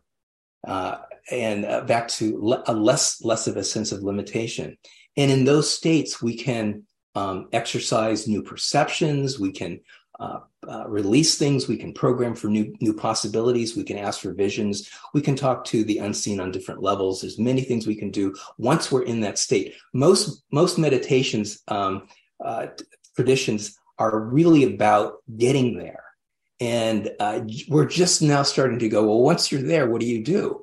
and back to a less of a sense of limitation. And in those states, we can exercise new perceptions. We can release things. We can program for new possibilities. We can ask for visions. We can talk to the unseen on different levels. There's many things we can do once we're in that state. Most meditations, traditions are really about getting there. And we're just now starting to go, well, once you're there, what do you do?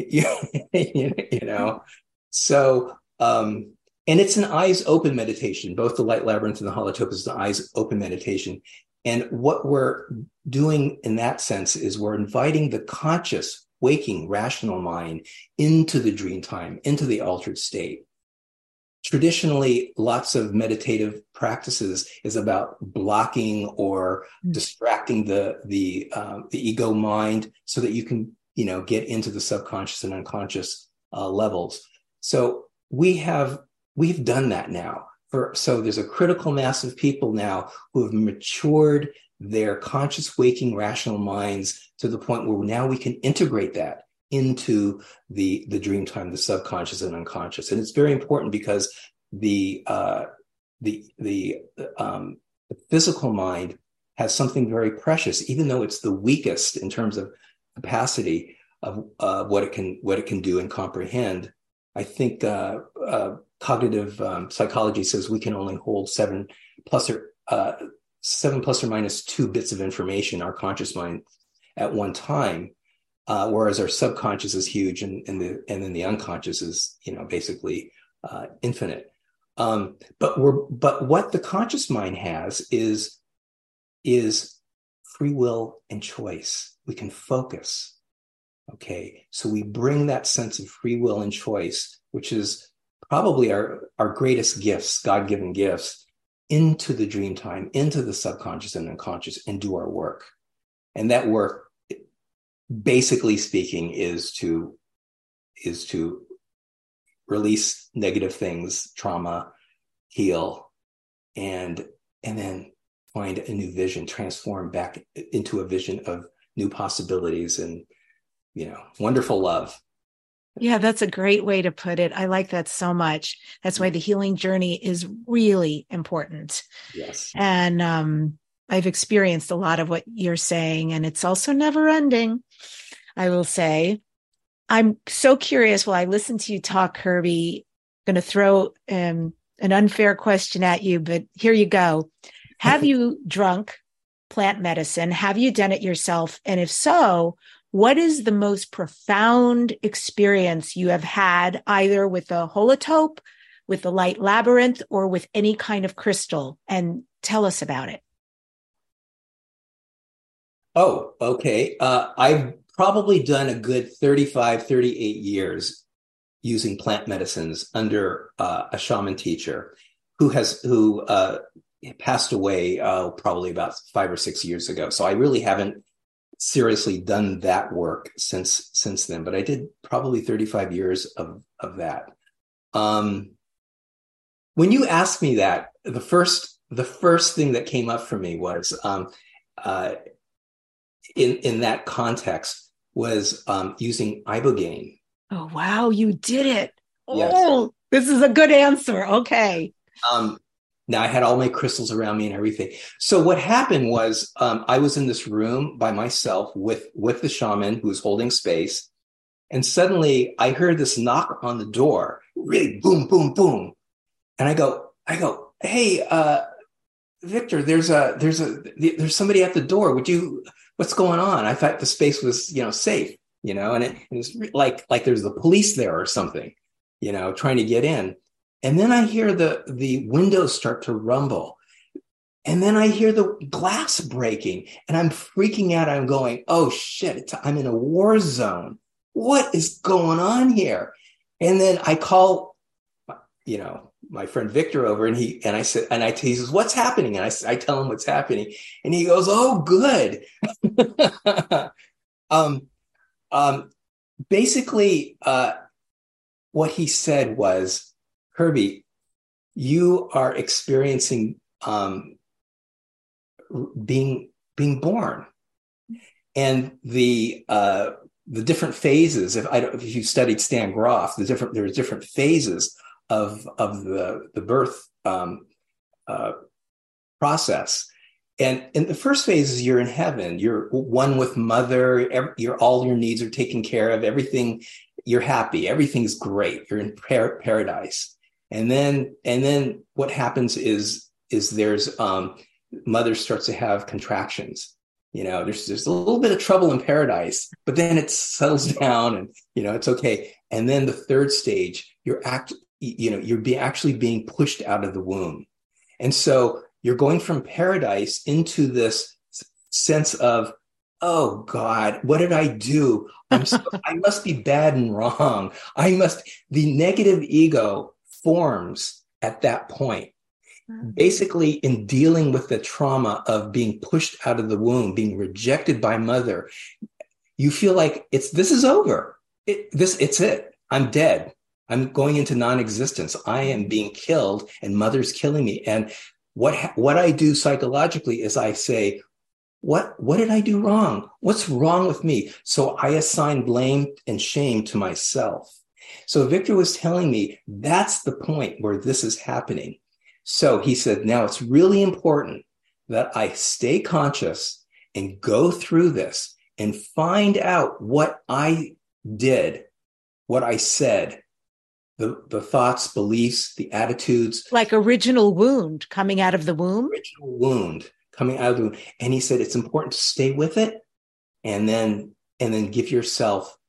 You know? So, and it's an eyes open meditation. Both the light labyrinth and the holotrope is the eyes open meditation. And what we're doing in that sense is we're inviting the conscious, waking, rational mind into the dream time, into the altered state. Traditionally, lots of meditative practices is about blocking or distracting the ego mind so that you can, get into the subconscious and unconscious levels. So we've done that now. So there's a critical mass of people now who have matured their conscious, waking, rational minds to the point where now we can integrate that into the dream time, the subconscious and unconscious. And it's very important because the physical mind has something very precious, even though it's the weakest in terms of capacity of what it can do and comprehend. I think cognitive psychology says we can only hold 7 plus or minus 2 bits of information, our conscious mind, at one time, whereas our subconscious is huge, and then the unconscious is basically infinite. But what the conscious mind has is free will and choice. We can focus. Okay, so we bring that sense of free will and choice, which is probably our greatest gifts, God-given gifts, into the dream time, into the subconscious and unconscious, and do our work. And that work, basically speaking, is to release negative things, trauma, heal, and then find a new vision, transform back into a vision of new possibilities and, wonderful love. Yeah, that's a great way to put it. I like that so much. That's why the healing journey is really important. Yes. And I've experienced a lot of what you're saying, and it's also never ending, I will say. I'm so curious while I listen to you talk, Herbie. I'm going to throw an unfair question at you, but here you go. Have you drunk plant medicine? Have you done it yourself? And if so, what is the most profound experience you have had, either with the holotrope, with the light labyrinth, or with any kind of crystal? And tell us about it. Oh, okay. I've probably done a good 35, 38 years using plant medicines under a shaman teacher who passed away probably about 5 or 6 years ago. So I really haven't seriously done that work since then, but I did probably 35 years of that. When you asked me that, the first thing that came up for me was in that context was using ibogaine. Oh, wow, you did it. Yes. Oh, this is a good answer. Okay. Now I had all my crystals around me and everything. So what happened was I was in this room by myself with the shaman who was holding space. And suddenly I heard this knock on the door, really boom, boom, boom. And I go, hey, Victor, there's somebody at the door. What's going on? I thought the space was, safe, and it was like there's the police there or something, trying to get in. And then I hear the windows start to rumble. And then I hear the glass breaking and I'm freaking out. I'm going, oh shit, I'm in a war zone. What is going on here? And then I call, my friend Victor over and he says, what's happening? And I tell him what's happening. And he goes, oh, good. Basically, what he said was, Herbie, you are experiencing being born, and the different phases. If you studied Stan Grof, there's different phases of the birth process. And in the first phase is you're in heaven. You're one with mother. All your needs are taken care of. Everything, you're happy. Everything's great. You're in paradise. And then what happens is there's mother starts to have contractions. There's a little bit of trouble in paradise, but then it settles down and it's okay. And then the third stage, you're actually being pushed out of the womb. And so you're going from paradise into this sense of, oh God, what did I do? I must be bad and wrong. The negative ego forms at that point. Basically, in dealing with the trauma of being pushed out of the womb, being rejected by mother, you feel like this is over. It's it. I'm dead. I'm going into non-existence. I am being killed and mother's killing me. And what I do psychologically is I say, what did I do wrong? What's wrong with me? So I assign blame and shame to myself. So Victor was telling me that's the point where this is happening. So he said, now it's really important that I stay conscious and go through this and find out what I did, what I said, the thoughts, beliefs, the attitudes. Like original wound coming out of the womb? Original wound coming out of the womb. And he said, it's important to stay with it and then give yourself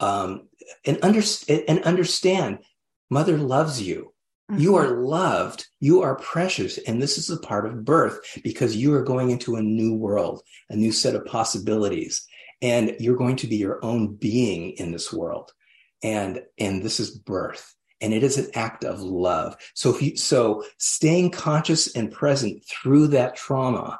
and understand mother loves you. Mm-hmm. You are loved. You are precious. And this is a part of birth because you are going into a new world, a new set of possibilities. And you're going to be your own being in this world. And this is birth. And it is an act of love. So staying conscious and present through that trauma,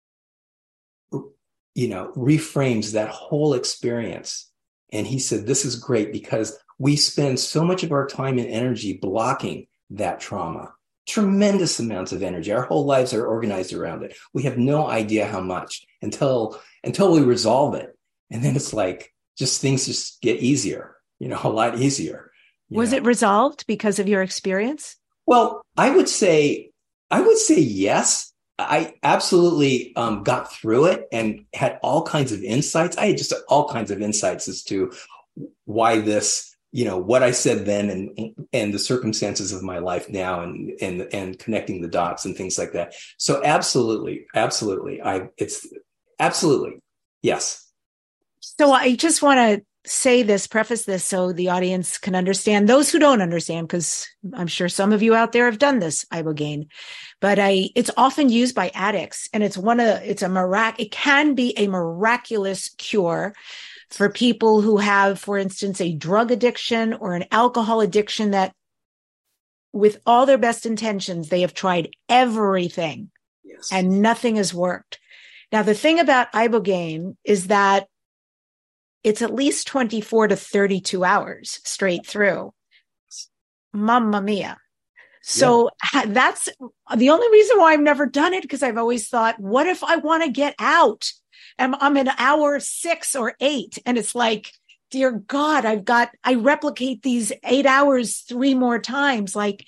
reframes that whole experience. And he said, this is great because we spend so much of our time and energy blocking that trauma tremendous amounts of energy. Our whole lives are organized around it. We have no idea how much until we resolve it. And then it's like, just things just get easier, a lot easier. Was it resolved because of your experience? Well, I would say yes. I absolutely got through it and had all kinds of insights. I had just all kinds of insights as to why this, what I said then and the circumstances of my life now and connecting the dots and things like that. So absolutely. It's absolutely. Yes. So I just want to preface this so the audience can understand, those who don't understand, because I'm sure some of you out there have done this ibogaine, but it's often used by addicts, and it can be a miraculous cure for people who have, for instance, a drug addiction or an alcohol addiction that, with all their best intentions, they have tried everything. Yes. And nothing has worked. Now, the thing about ibogaine is that it's at least 24 to 32 hours straight through. Mamma mia. So that's the only reason why I've never done it, because I've always thought, what if I want to get out? I'm in hour 6 or 8. And it's like, dear God, I replicate these 8 hours 3 more times. Like,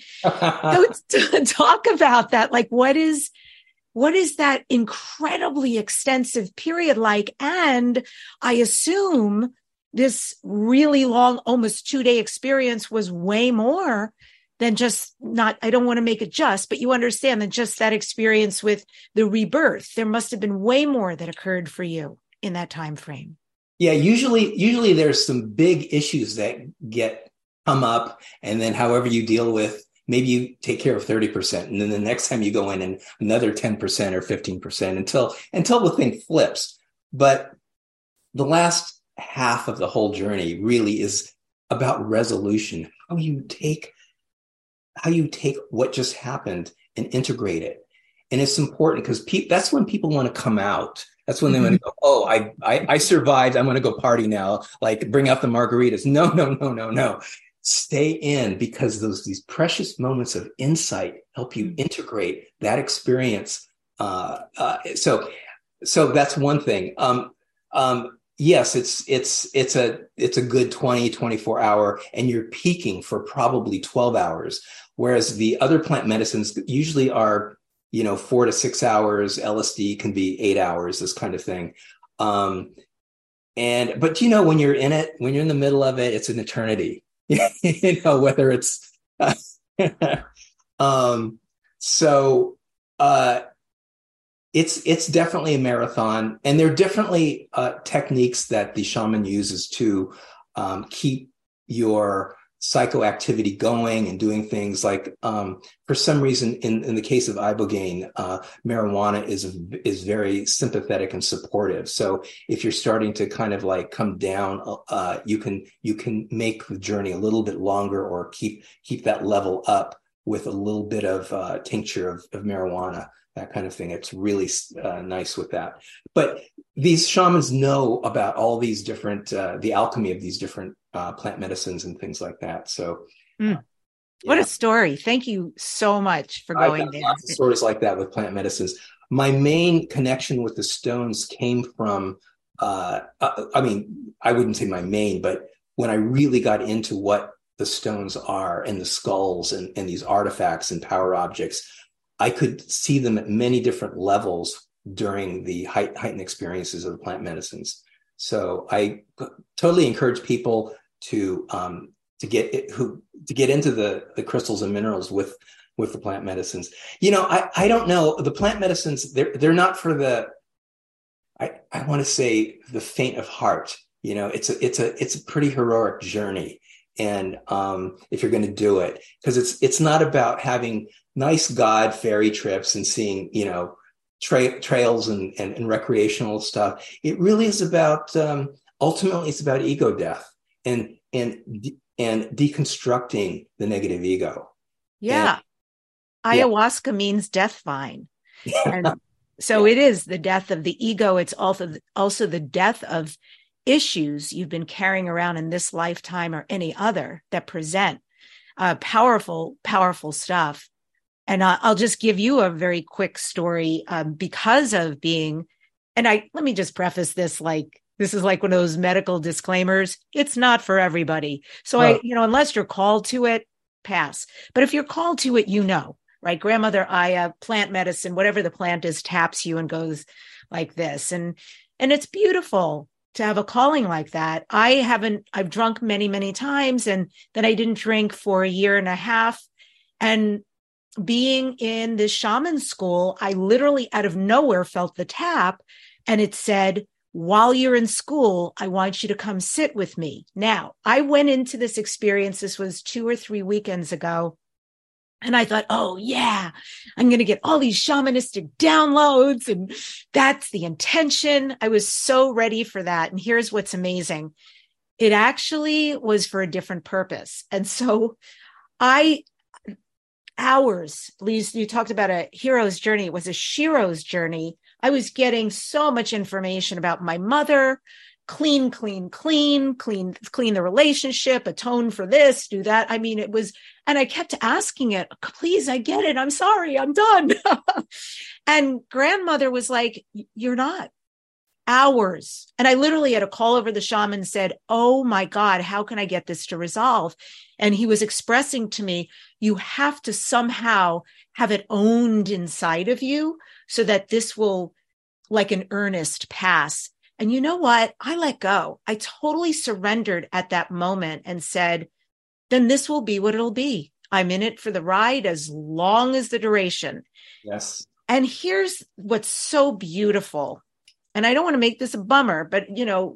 talk about that. Like, what is that incredibly extensive period like? And I assume this really long, almost 2-day experience was way more than I don't want to make it but you understand, than just that experience with the rebirth. There must have been way more that occurred for you in that time frame. Yeah, usually there's some big issues that come up, and then however you deal with, maybe you take care of 30%, and then the next time you go in and another 10% or 15% until the thing flips. But the last half of the whole journey really is about resolution. How you take what just happened and integrate it. And it's important because that's when people want to come out. That's when they want to go, oh, I survived. I'm going to go party now. Like, bring out the margaritas. No. Stay in, because these precious moments of insight help you integrate that experience. So that's one thing. Yes, it's a good 20, 24 hour, and you're peaking for probably 12 hours. Whereas the other plant medicines usually are, 4 to 6 hours. LSD can be 8 hours, this kind of thing. But when you're in it, when you're in the middle of it, it's an eternity. Whether it's it's definitely a marathon, and there are definitely techniques that the shaman uses to keep your psychoactivity going and doing things like, for some reason, in the case of ibogaine, marijuana is very sympathetic and supportive. So if you're starting to kind of like come down, you can make the journey a little bit longer, or keep that level up with a little bit of tincture of marijuana, that kind of thing. It's really nice with that. But these shamans know about all these different, the alchemy of these different plant medicines and things like that. So, what a story! Thank you so much for going there. Lots of stories like that with plant medicines. My main connection with the stones came from, I wouldn't say my main, but when I really got into what the stones are, and the skulls and these artifacts and power objects, I could see them at many different levels during the heightened experiences of the plant medicines. So I totally encourage people to get into the crystals and minerals with the plant medicines. I don't know, the plant medicines, they're not for the, I want to say, the faint of heart. It's a pretty heroic journey. And if you're going to do it, because it's not about having nice God fairy trips and seeing, trails and recreational stuff. It really is about, ultimately it's about ego death and deconstructing the negative ego. Yeah. Ayahuasca means death vine. And so it is the death of the ego. It's also the death of issues you've been carrying around in this lifetime or any other that present powerful, powerful stuff. And I'll just give you a very quick story because of being, let me just preface this, like, this is like one of those medical disclaimers. It's not for everybody. So unless you're called to it, pass. But if you're called to it, right? Grandmother Aya, plant medicine, whatever the plant is, taps you and goes like this. And it's beautiful to have a calling like that. I've drunk many, many times, and then I didn't drink for a year and a half. And being in this shaman school, I literally out of nowhere felt the tap, and it said, while you're in school, I want you to come sit with me. Now, I went into this experience, this was 2 or 3 weekends ago, and I thought, oh yeah, I'm going to get all these shamanistic downloads, and that's the intention. I was so ready for that. And here's what's amazing. It actually was for a different purpose. And so hours, Lise, you talked about a hero's journey. It was a Shiro's journey. I was getting so much information about my mother, clean the relationship, atone for this, do that. I mean, it was, and I kept asking it, please, I get it. I'm sorry, I'm done. And grandmother was like, you're not. Hours. And I literally had a call over the shaman, said, oh my God, how can I get this to resolve? And he was expressing to me, you have to somehow have it owned inside of you so that this will, like an earnest, pass. And you know what? I let go. I totally surrendered at that moment and said, then this will be what it'll be. I'm in it for the ride as long as the duration. Yes. And here's what's so beautiful. And I don't want to make this a bummer, but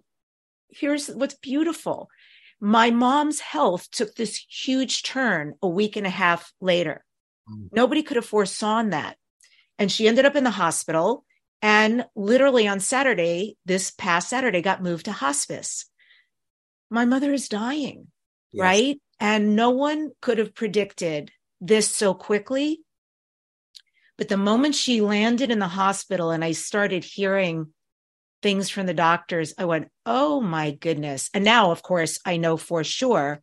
here's what's beautiful. My mom's health took this huge turn a week and a half later. Nobody could have foreseen that. And she ended up in the hospital, and literally on Saturday, this past Saturday, got moved to hospice. My mother is dying, yes. Right? And no one could have predicted this so quickly. But the moment she landed in the hospital and I started hearing things from the doctors, I went, oh my goodness. And now, of course, I know for sure.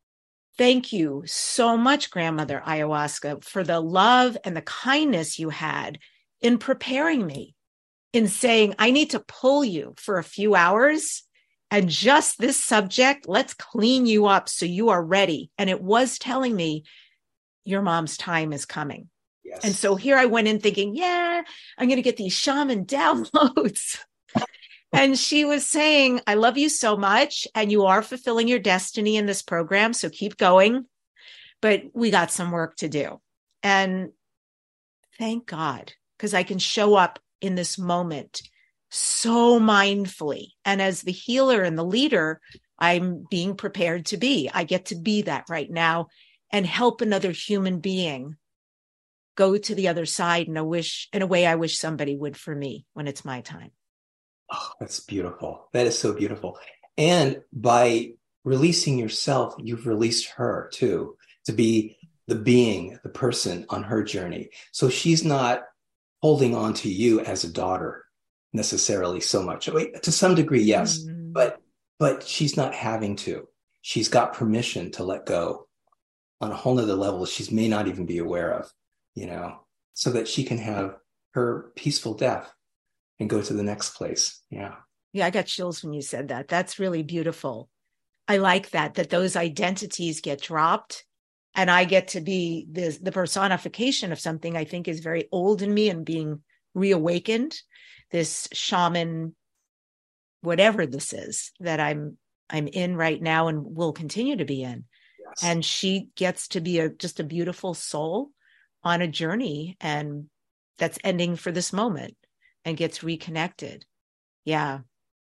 Thank you so much, Grandmother Ayahuasca, for the love and the kindness you had in preparing me, in saying, I need to pull you for a few hours and just this subject, let's clean you up so you are ready. And it was telling me, your mom's time is coming. Yes. And so here I went in thinking, yeah, I'm going to get these shaman downloads. And she was saying, I love you so much, and you are fulfilling your destiny in this program, so keep going. But we got some work to do. And thank God, because I can show up in this moment so mindfully. And as the healer and the leader, I'm being prepared to be. I get to be that right now and help another human being go to the other side in a way I wish somebody would for me when it's my time. Oh, that's beautiful. That is so beautiful. And by releasing yourself, you've released her too, to be the person on her journey. So she's not holding on to you as a daughter necessarily so much. To some degree, yes, but she's not having to. She's got permission to let go on a whole nother level she may not even be aware of, so that she can have her peaceful death and go to the next place. Yeah. Yeah, I got chills when you said that. That's really beautiful. I like that those identities get dropped and I get to be the personification of something I think is very old in me and being reawakened, this shaman, whatever this is that I'm in right now and will continue to be in. Yes. And she gets to be just a beautiful soul on a journey, and that's ending for this moment and gets reconnected. Yeah.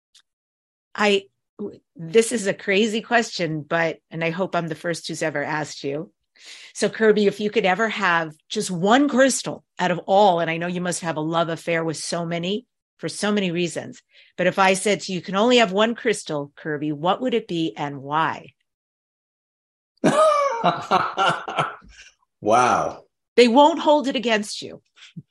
This is a crazy question, and I hope I'm the first who's ever asked you. So Kirby, if you could ever have just one crystal out of all, and I know you must have a love affair with so many for so many reasons, but if I said to you, you can only have one crystal, Kirby, what would it be and why? Wow. They won't hold it against you.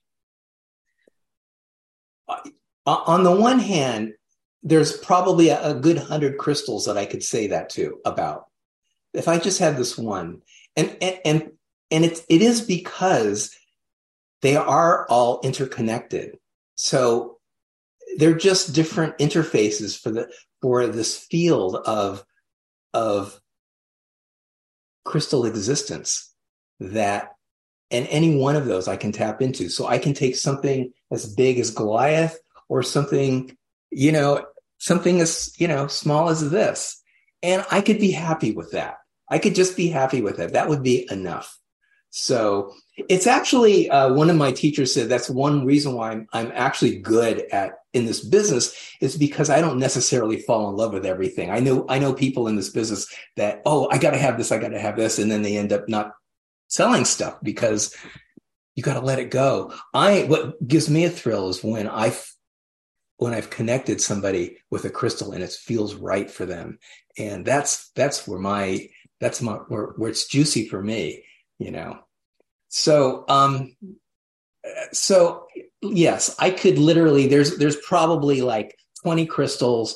On the one hand, there's probably a good 100 crystals that I could say that to about. If I just had this one, and And it is because they are all interconnected. So they're just different interfaces for this field of crystal existence that, and any one of those I can tap into. So I can take something as big as Goliath, or something, something as, small as this. And I could be happy with that. I could just be happy with it. That would be enough. So it's actually, one of my teachers said that's one reason why I'm actually good in this business, is because I don't necessarily fall in love with everything. I know people in this business that, I got to have this, and then they end up not selling stuff because you got to let it go. What gives me a thrill is when I've connected somebody with a crystal and it feels right for them, and that's where it's juicy for me, So, yes, I could literally. There's probably like 20 crystals.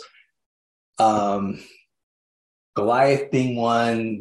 Goliath being one.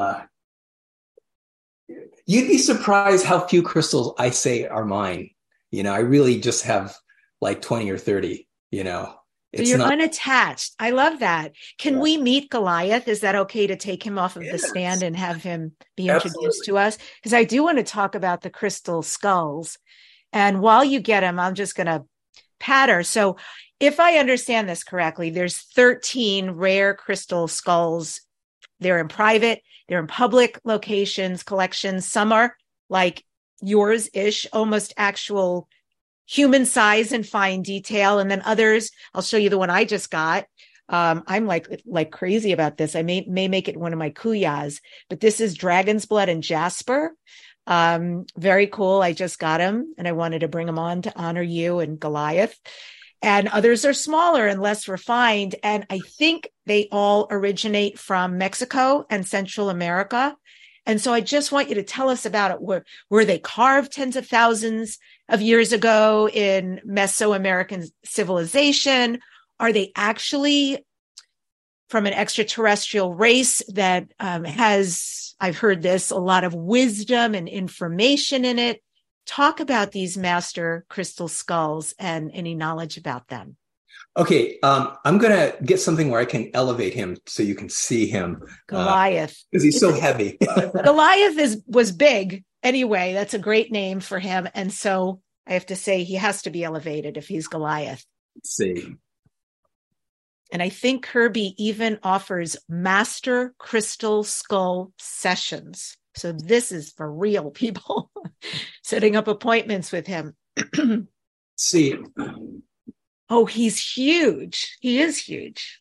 You'd be surprised how few crystals I say are mine. I really just have like 20 or 30. So you're unattached. I love that. Can we meet Goliath? Is that okay to take him off of the stand and have him be introduced to us? Because I do want to talk about the crystal skulls. And while you get him, I'm just going to patter. So if I understand this correctly, there's 13 rare crystal skulls. They're in private, they're in public locations, collections. Some are like yours-ish, almost actual human size and fine detail. And then others, I'll show you the one I just got. I'm like crazy about this. I may make it one of my kuyas, but this is dragon's blood and jasper. Very cool. I just got them and I wanted to bring them on to honor you and Goliath. And others are smaller and less refined. And I think they all originate from Mexico and Central America. And so I just want you to tell us about it. Were they carved tens of thousands of years ago in Mesoamerican civilization? Are they actually from an extraterrestrial race that has, I've heard this, a lot of wisdom and information in it? Talk about these master crystal skulls and any knowledge about them. Okay, I'm going to get something where I can elevate him so you can see him. Goliath. Because he's so heavy. Goliath was big. Anyway, that's a great name for him. And so I have to say he has to be elevated if he's Goliath. Let's see. And I think Kirby even offers master crystal skull sessions. So this is for real, people. Setting up appointments with him. See. Oh, he's huge. He is huge.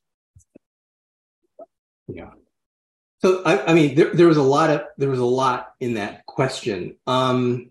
Yeah. So I mean, there was a lot in that question. Boy,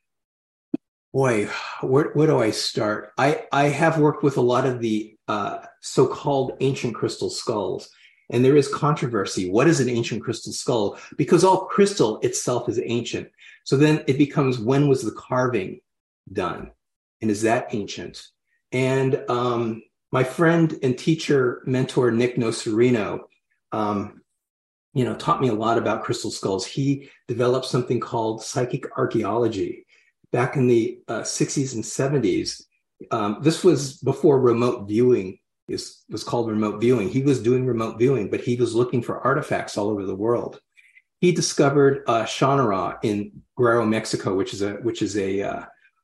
where do I start? I have worked with a lot of the so-called ancient crystal skulls, and there is controversy. What is an ancient crystal skull? Because all crystal itself is ancient. So then it becomes, when was the carving done? And is that ancient? And my friend and teacher, mentor, Nick Nocerino, taught me a lot about crystal skulls. He developed something called psychic archaeology back in the 60s and 70s. This was before remote viewing was called remote viewing. He was doing remote viewing, but he was looking for artifacts all over the world. He discovered Shannara in Guerrero, Mexico, which is Shannara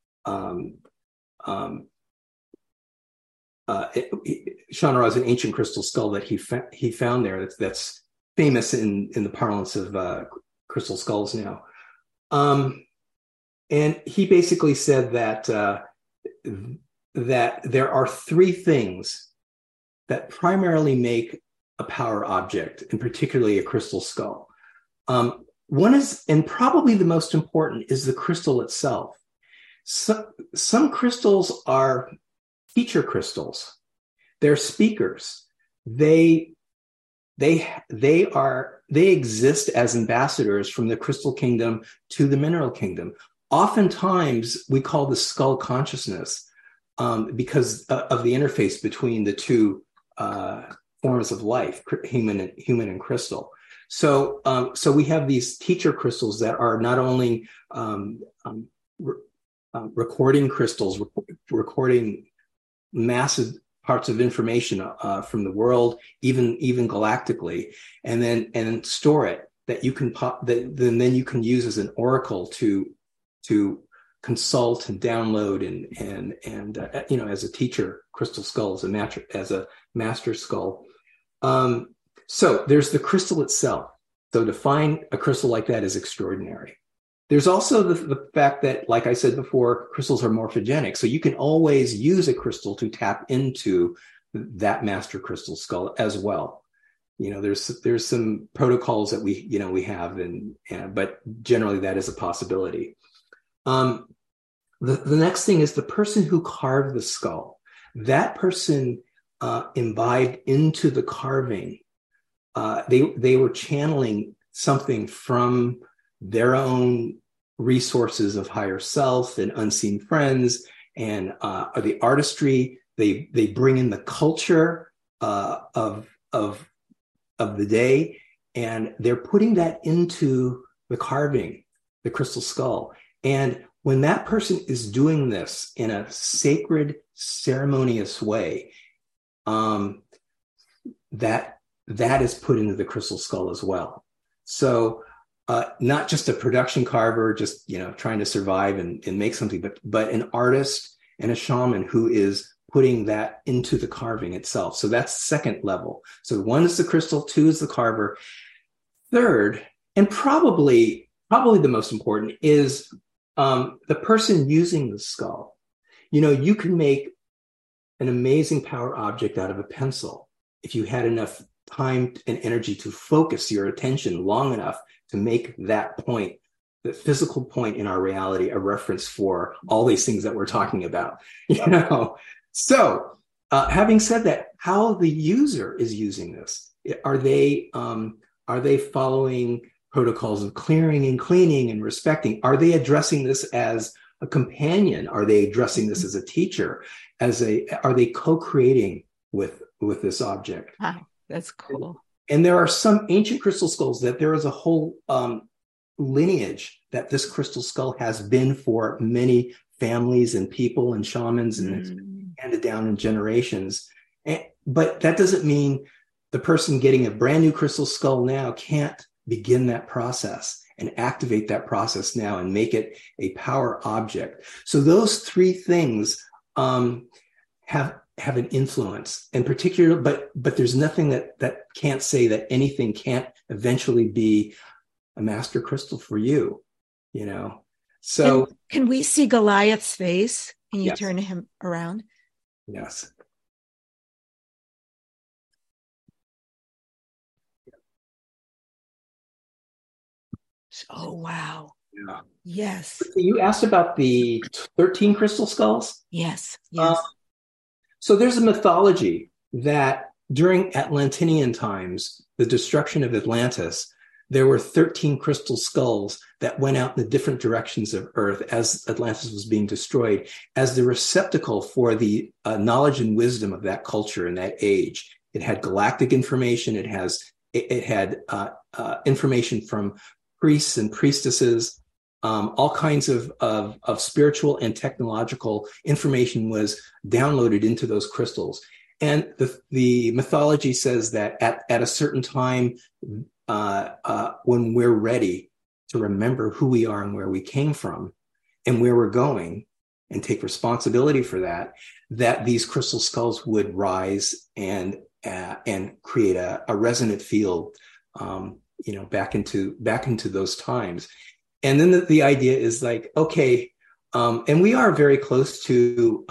is an ancient crystal skull that he found there. That's famous in the parlance of crystal skulls now. And he basically said that there are three things that primarily make a power object, and particularly a crystal skull. One is, and probably the most important, is the crystal itself. Some crystals are teacher crystals. They're speakers. They exist as ambassadors from the crystal kingdom to the mineral kingdom. Oftentimes, we call this skull consciousness because of the interface between the two forms of life, human and crystal. So we have these teacher crystals that are not only recording crystals, recording massive parts of information from the world, even galactically, and then store it that you can then you can use as an oracle to consult and download and as a teacher crystal skull, as a master skull. So there's the crystal itself. So to find a crystal like that is extraordinary. There's also the fact that, like I said before, crystals are morphogenic. So you can always use a crystal to tap into that master crystal skull as well. There's some protocols that we have, but generally that is a possibility. The next thing is the person who carved the skull. That person imbibed into the carving. They were channeling something from their own resources of higher self and unseen friends, and the artistry. They bring in the culture of the day, and they're putting that into the carving, the crystal skull. And when that person is doing this in a sacred, ceremonious way, that is put into the crystal skull as well. So not just a production carver, just trying to survive and make something, but an artist and a shaman who is putting that into the carving itself. So that's second level. So one is the crystal, two is the carver. Third, and probably the most important, is the person using the skull. You can make an amazing power object out of a pencil if you had enough time and energy to focus your attention long enough to make that point, the physical point in our reality, a reference for all these things that we're talking about. So having said that, how the user is using this, are they following protocols of clearing and cleaning and respecting? Are they addressing this as a companion? Are they addressing this as a teacher? Are they co-creating with this object? Wow, that's cool. And there are some ancient crystal skulls that there is a whole lineage that this crystal skull has been for many families and people and shamans, and it's handed down in generations. But that doesn't mean the person getting a brand new crystal skull now can't begin that process and activate that process now and make it a power object. So those three things have an influence, in particular, but there's nothing that can't say that anything can't eventually be a master crystal for you, So and can we see Goliath's face? Can you Yes. turn him around? Yes. Oh, wow. Yeah. Yes. You asked about the 13 crystal skulls. Yes. So there's a mythology that during Atlantean times, the destruction of Atlantis, there were 13 crystal skulls that went out in the different directions of Earth as Atlantis was being destroyed, as the receptacle for the knowledge and wisdom of that culture in that age. It had galactic information. It had information from priests and priestesses. All kinds of spiritual and technological information was downloaded into those crystals. And the mythology says that at a certain time, when we're ready to remember who we are and where we came from and where we're going and take responsibility for that these crystal skulls would rise and create a resonant field, back into those times. And then the idea is like, okay, and we are very close to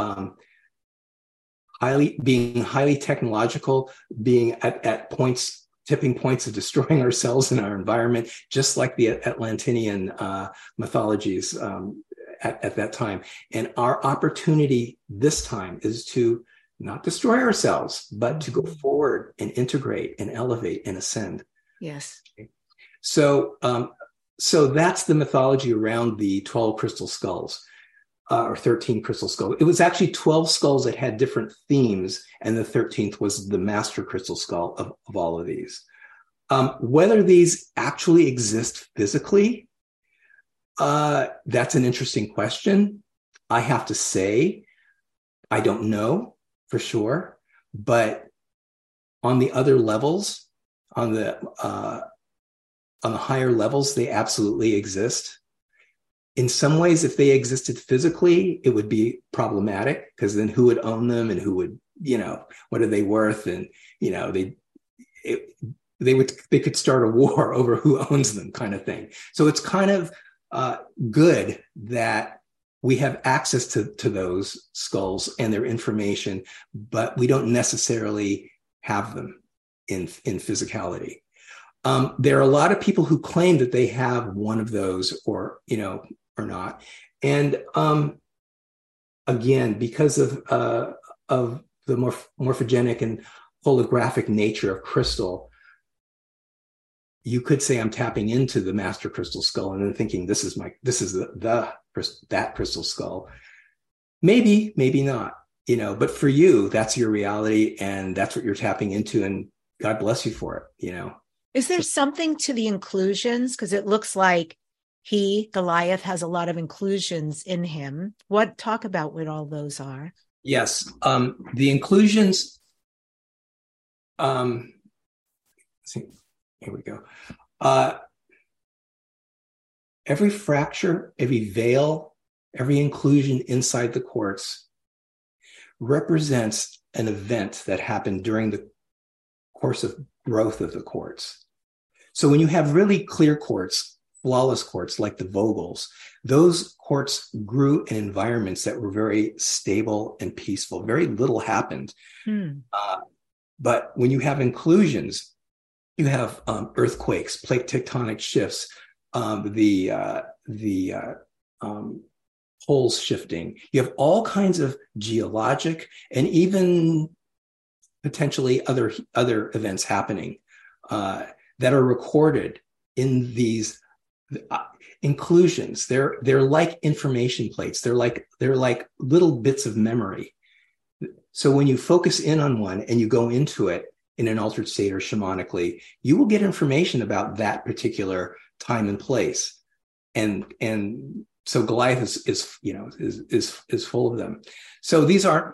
being highly technological, being at tipping points of destroying ourselves and our environment, just like the Atlantean mythologies at that time. And our opportunity this time is to not destroy ourselves, but to go forward and integrate and elevate and ascend. Yes. So that's the mythology around the 12 crystal skulls, or 13 crystal skulls. It was actually 12 skulls that had different themes, and the 13th was the master crystal skull of all of these. Whether these actually exist physically, that's an interesting question. I have to say, I don't know for sure, but on the other levels, on the higher levels, they absolutely exist. In some ways, if they existed physically, it would be problematic, because then who would own them, and who would, what are they worth? And, they could start a war over who owns them, kind of thing. So it's kind of good that we have access to those skulls and their information, but we don't necessarily have them in physicality. There are a lot of people who claim that they have one of those, or not. And again, because of the morphogenic and holographic nature of crystal, you could say I'm tapping into the master crystal skull and then thinking this is that crystal skull. Maybe not, but for you, that's your reality, and that's what you're tapping into, and God bless you for it, Is there something to the inclusions? Because it looks like Goliath, has a lot of inclusions in him. Talk about what all those are. Yes. The inclusions, here we go. Every fracture, every veil, every inclusion inside the quartz represents an event that happened during the course of growth of the quartz. So when you have really clear quartz, flawless quartz like the Vogels, those quartz grew in environments that were very stable and peaceful. Very little happened. But when you have inclusions, you have earthquakes, plate tectonic shifts, the poles shifting. You have all kinds of geologic and even potentially other events happening that are recorded in these inclusions. They're like information plates. They're like little bits of memory. So when you focus in on one and you go into it in an altered state or shamanically, you will get information about that particular time and place. And so Goliath is full of them. So these aren't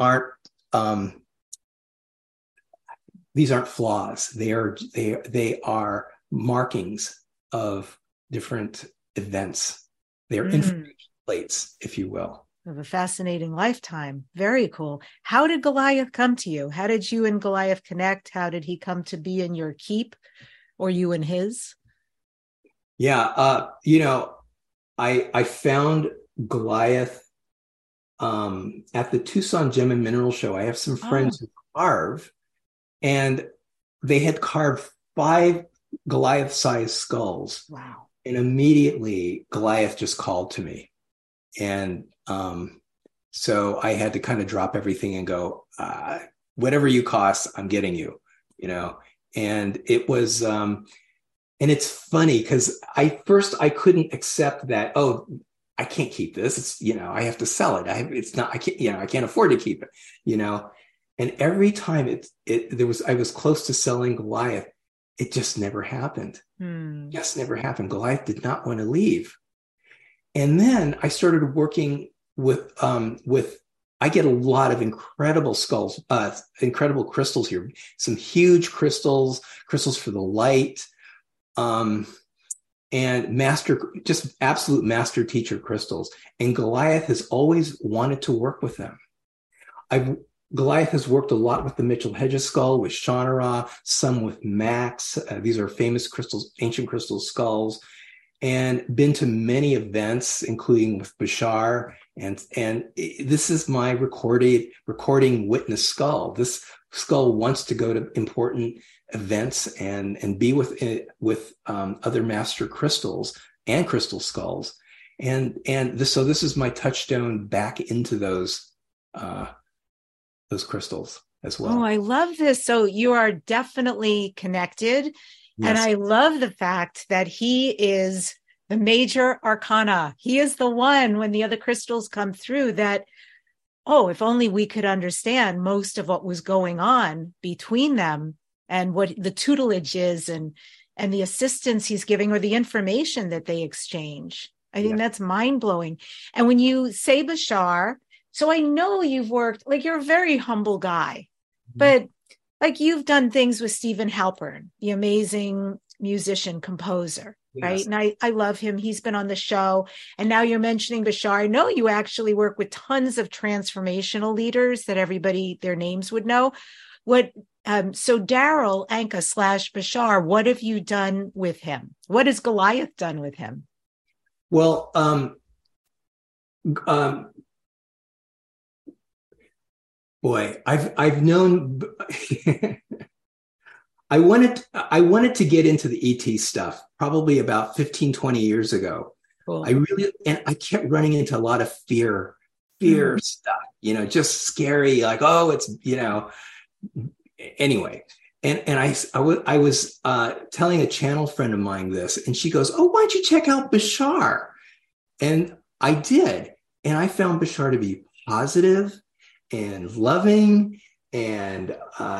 flaws. They are markings of different events. They are information plates, if you will. Of a fascinating lifetime. Very cool. How did Goliath come to you? How did you and Goliath connect? How did he come to be in your keep, or you in his? Yeah. I found Goliath at the Tucson Gem and Mineral Show. I have some friends who carve, and they had carved 5 Goliath-sized skulls. Wow. And immediately Goliath just called to me. And so I had to kind of drop everything and go, whatever you cost, I'm getting you, and it was, and it's funny because I couldn't accept that. Oh, I can't keep this. It's, I have to sell it. I can't afford to keep it, and every time I was close to selling Goliath, it just never happened. Just never happened. Goliath did not want to leave. And then I started working with I get a lot of incredible skulls, incredible crystals here, some huge crystals for the light, and just absolute master teacher crystals. And Goliath has always wanted to work with them. Goliath has worked a lot with the Mitchell Hedges skull, with Shannara, some with Max. These are famous crystals, ancient crystal skulls. And been to many events, including with Bashar. And this is my recording witness skull. This skull wants to go to important events and be with other master crystals and crystal skulls. So this is my touchstone back into those crystals as well. Oh, I love this. So you are definitely connected. Yes. And I love the fact that he is the major arcana. He is the one, when the other crystals come through, that, if only we could understand most of what was going on between them and what the tutelage is, and, and the assistance he's giving or the information that they exchange. I think that's mind-blowing. And when you say Bashar, so I know you've worked, like, you're a very humble guy, but like you've done things with Stephen Halpern, the amazing musician, composer, right? And I love him. He's been on the show. And now you're mentioning Bashar. I know you actually work with tons of transformational leaders that everybody, their names would know. So Darryl Anka / Bashar, what have you done with him? What has Goliath done with him? Well, boy, I've known. I wanted to get into the ET stuff probably about 15, 20 years ago. Cool. I kept running into a lot of fear stuff, just scary, like, oh, it's, anyway. And I was telling a channel friend of mine this, and she goes, oh, why don't you check out Bashar? And I did. And I found Bashar to be positive and loving and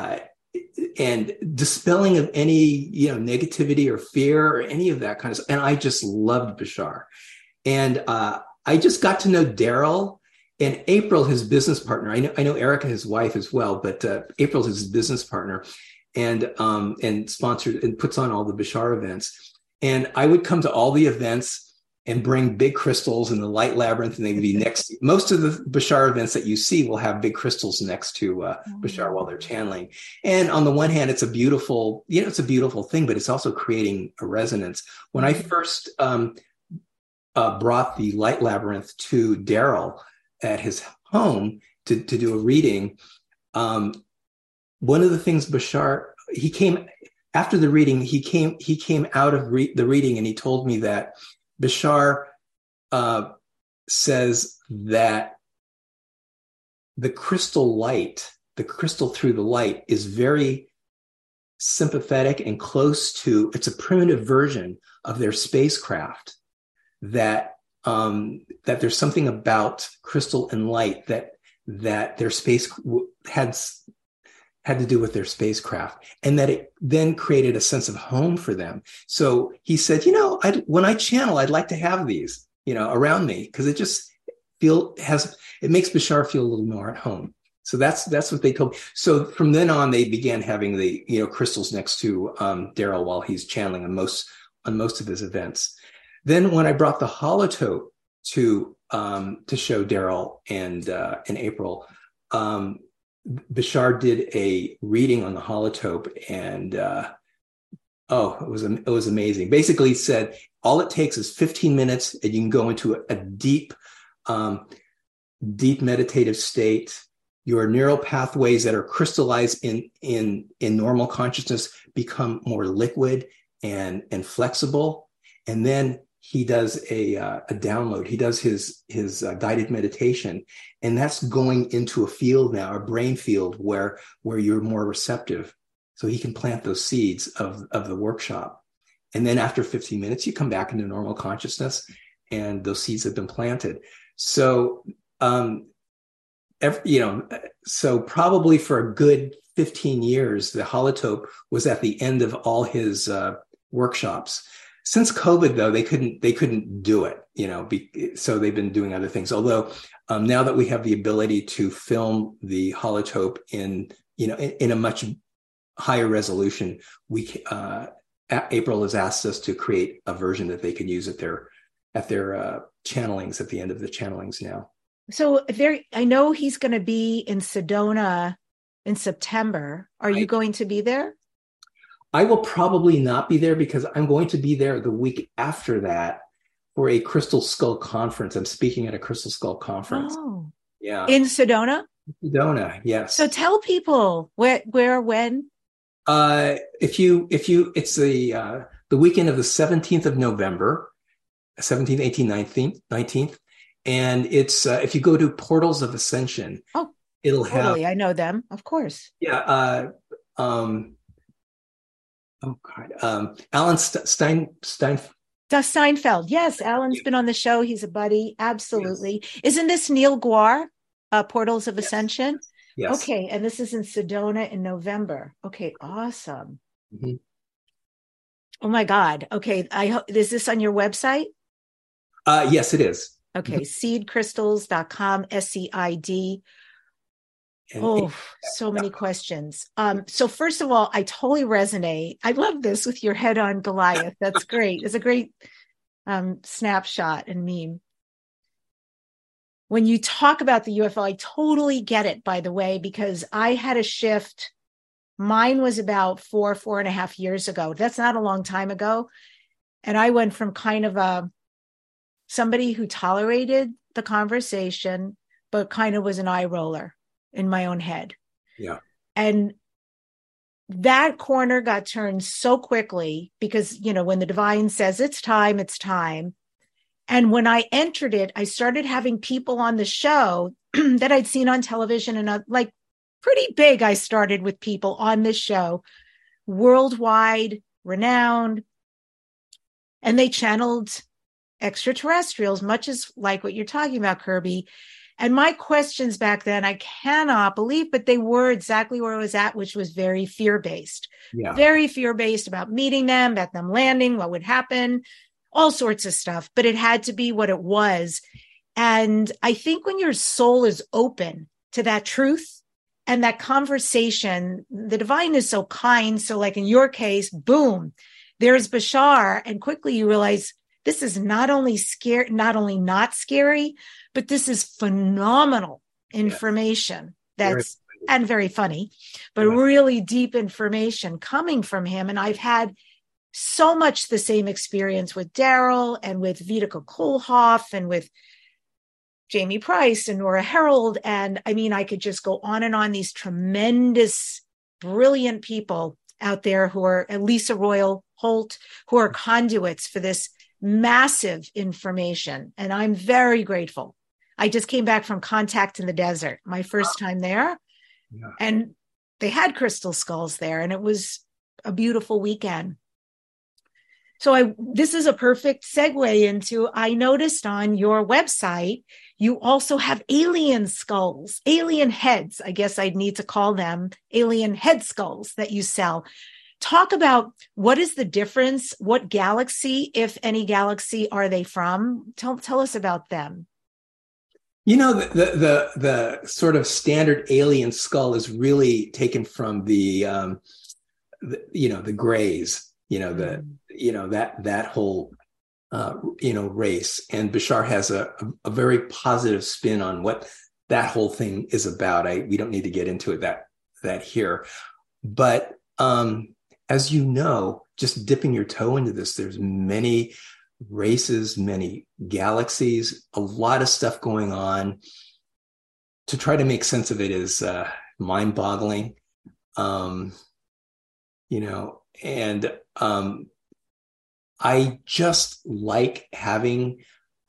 dispelling of any, negativity or fear or any of that kind of stuff. And I just loved Bashar. And I just got to know Darryl and April, his business partner. I know Erica, his wife, as well, but April's his business partner, and sponsored and puts on all the Bashar events. And I would come to all the events and bring big crystals in the light labyrinth, and they would be next. Most of the Bashar events that you see will have big crystals next to Bashar while they're channeling. And on the one hand, it's a beautiful, it's a beautiful thing, but it's also creating a resonance. When I first brought the light labyrinth to Darryl at his home to do a reading, one of the things Bashar, he came after the reading, he came out of the reading, and he told me that Bashar says that the crystal light, the crystal through the light, is very sympathetic and close to, it's a primitive version of their spacecraft, that there's something about crystal and light that their space had to do with their spacecraft, and that it then created a sense of home for them. So he said, when I channel, I'd like to have these, around me, because it just it makes Bashar feel a little more at home. So that's what they told me. So from then on, they began having the, crystals next to Darryl while he's channeling on most of his events. Then when I brought the holotope to show Darryl and April, Bashar did a reading on the holotope, and it was amazing. Basically, he said all it takes is 15 minutes, and you can go into a deep meditative state. Your neural pathways that are crystallized in normal consciousness become more liquid and flexible, and then he does a download. He does his guided meditation, and that's going into a field now, a brain field where you're more receptive. So he can plant those seeds of the workshop, and then after 15 minutes, you come back into normal consciousness, and those seeds have been planted. So, so probably for a good 15 years, the holotope was at the end of all his workshops. Since COVID, though, they couldn't do it, so they've been doing other things. Although now that we have the ability to film the holotope in a much higher resolution, April has asked us to create a version that they can use at their channelings, at the end of the channelings now. So I know he's going to be in Sedona in September. Are you going to be there? I will probably not be there, because I'm going to be there the week after that for a Crystal Skull conference. I'm speaking at a Crystal Skull conference. Oh, yeah. In Sedona? Sedona, yes. So tell people where, when? It's the weekend of the 17th of November, 17th, 18th, 19th. And it's, if you go to Portals of Ascension, it'll totally. I know them, of course. Yeah. Alan Steinfeld. Yes, Alan's been on the show. He's a buddy. Absolutely. Yes. Isn't this Neil Guar, Portals of Ascension? Yes. Okay, and this is in Sedona in November. Okay, awesome. Mm-hmm. Oh my God. Okay. Is this on your website? Yes, it is. Okay. Seedcrystals.com, SEID. Oh, so many questions. So first of all, I totally resonate. I love this with your head on Goliath. That's great. It's a great snapshot and meme. When you talk about the UFO, I totally get it, by the way, because I had a shift. Mine was about 4.5 years ago. That's not a long time ago. And I went from kind of somebody who tolerated the conversation, but kind of was an eye roller in my own head. Yeah. And that corner got turned so quickly because, when the divine says it's time, it's time. And when I entered it, I started having people on the show that I'd seen on television and pretty big. I started with people on this show, worldwide renowned, and they channeled extraterrestrials, much as like what you're talking about, Kirby. And my questions back then, I cannot believe, but they were exactly where I was at, which was very fear-based. Yeah. Very fear-based about meeting them, about them landing, what would happen, all sorts of stuff. But it had to be what it was. And I think when your soul is open to that truth and that conversation, the divine is so kind. So like in your case, boom, there's Bashar. And quickly you realize this is not only not scary, but this is phenomenal information. And very funny, but really deep information coming from him. And I've had so much the same experience with Daryl and with Vitica Kohlhoff and with Jamie Price and Nora Herold. And I mean, I could just go on and on, these tremendous, brilliant people out there who are, Lisa Royal Holt, who are conduits for this massive information. And I'm very grateful. I just came back from Contact in the Desert, my first time there. Yeah. And they had crystal skulls there, and it was a beautiful weekend. So this is a perfect segue into, I noticed on your website, you also have alien skulls, alien heads, I guess I'd need to call them, alien head skulls that you sell. Talk about what is the difference? What galaxy, if any galaxy, are they from? Tell us about them. The sort of standard alien skull is really taken from the Greys, that whole race. And Bashar has a very positive spin on what that whole thing is about. We don't need to get into it that here, but as you know, just dipping your toe into this, there's many races, many galaxies, a lot of stuff going on. To try to make sense of it is mind-boggling, and I just like having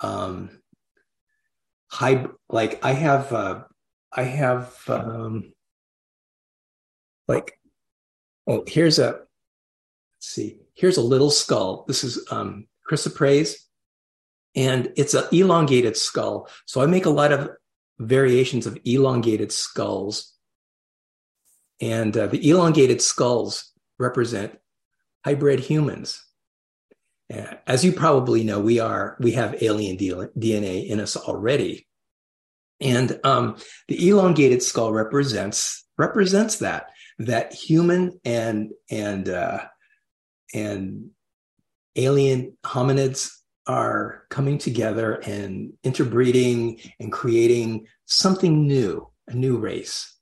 here's a little skull. This is chrysoprase, and it's an elongated skull. So I make a lot of variations of elongated skulls, and the elongated skulls represent hybrid humans. As you probably know, we have alien DNA in us already, and the elongated skull represents that human and alien hominids are coming together and interbreeding and creating something new, a new race.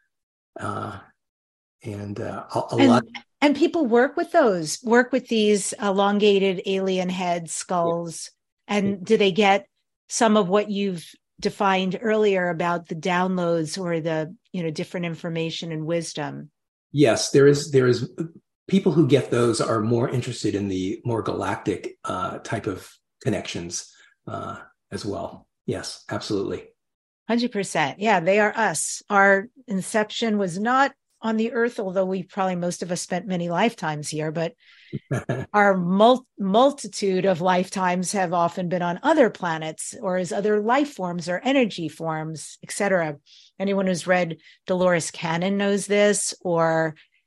And people work with these elongated alien head skulls. Yeah. And do they get some of what you've defined earlier about the downloads or the, different information and wisdom? Yes, there is people who get those are more interested in the more galactic type of connections as well. Yes, absolutely. 100%. Yeah, they are us. Our inception was not on the earth, although most of us spent many lifetimes here, but our multitude of lifetimes have often been on other planets or as other life forms or energy forms, etc. Anyone who's read Dolores Cannon knows this, or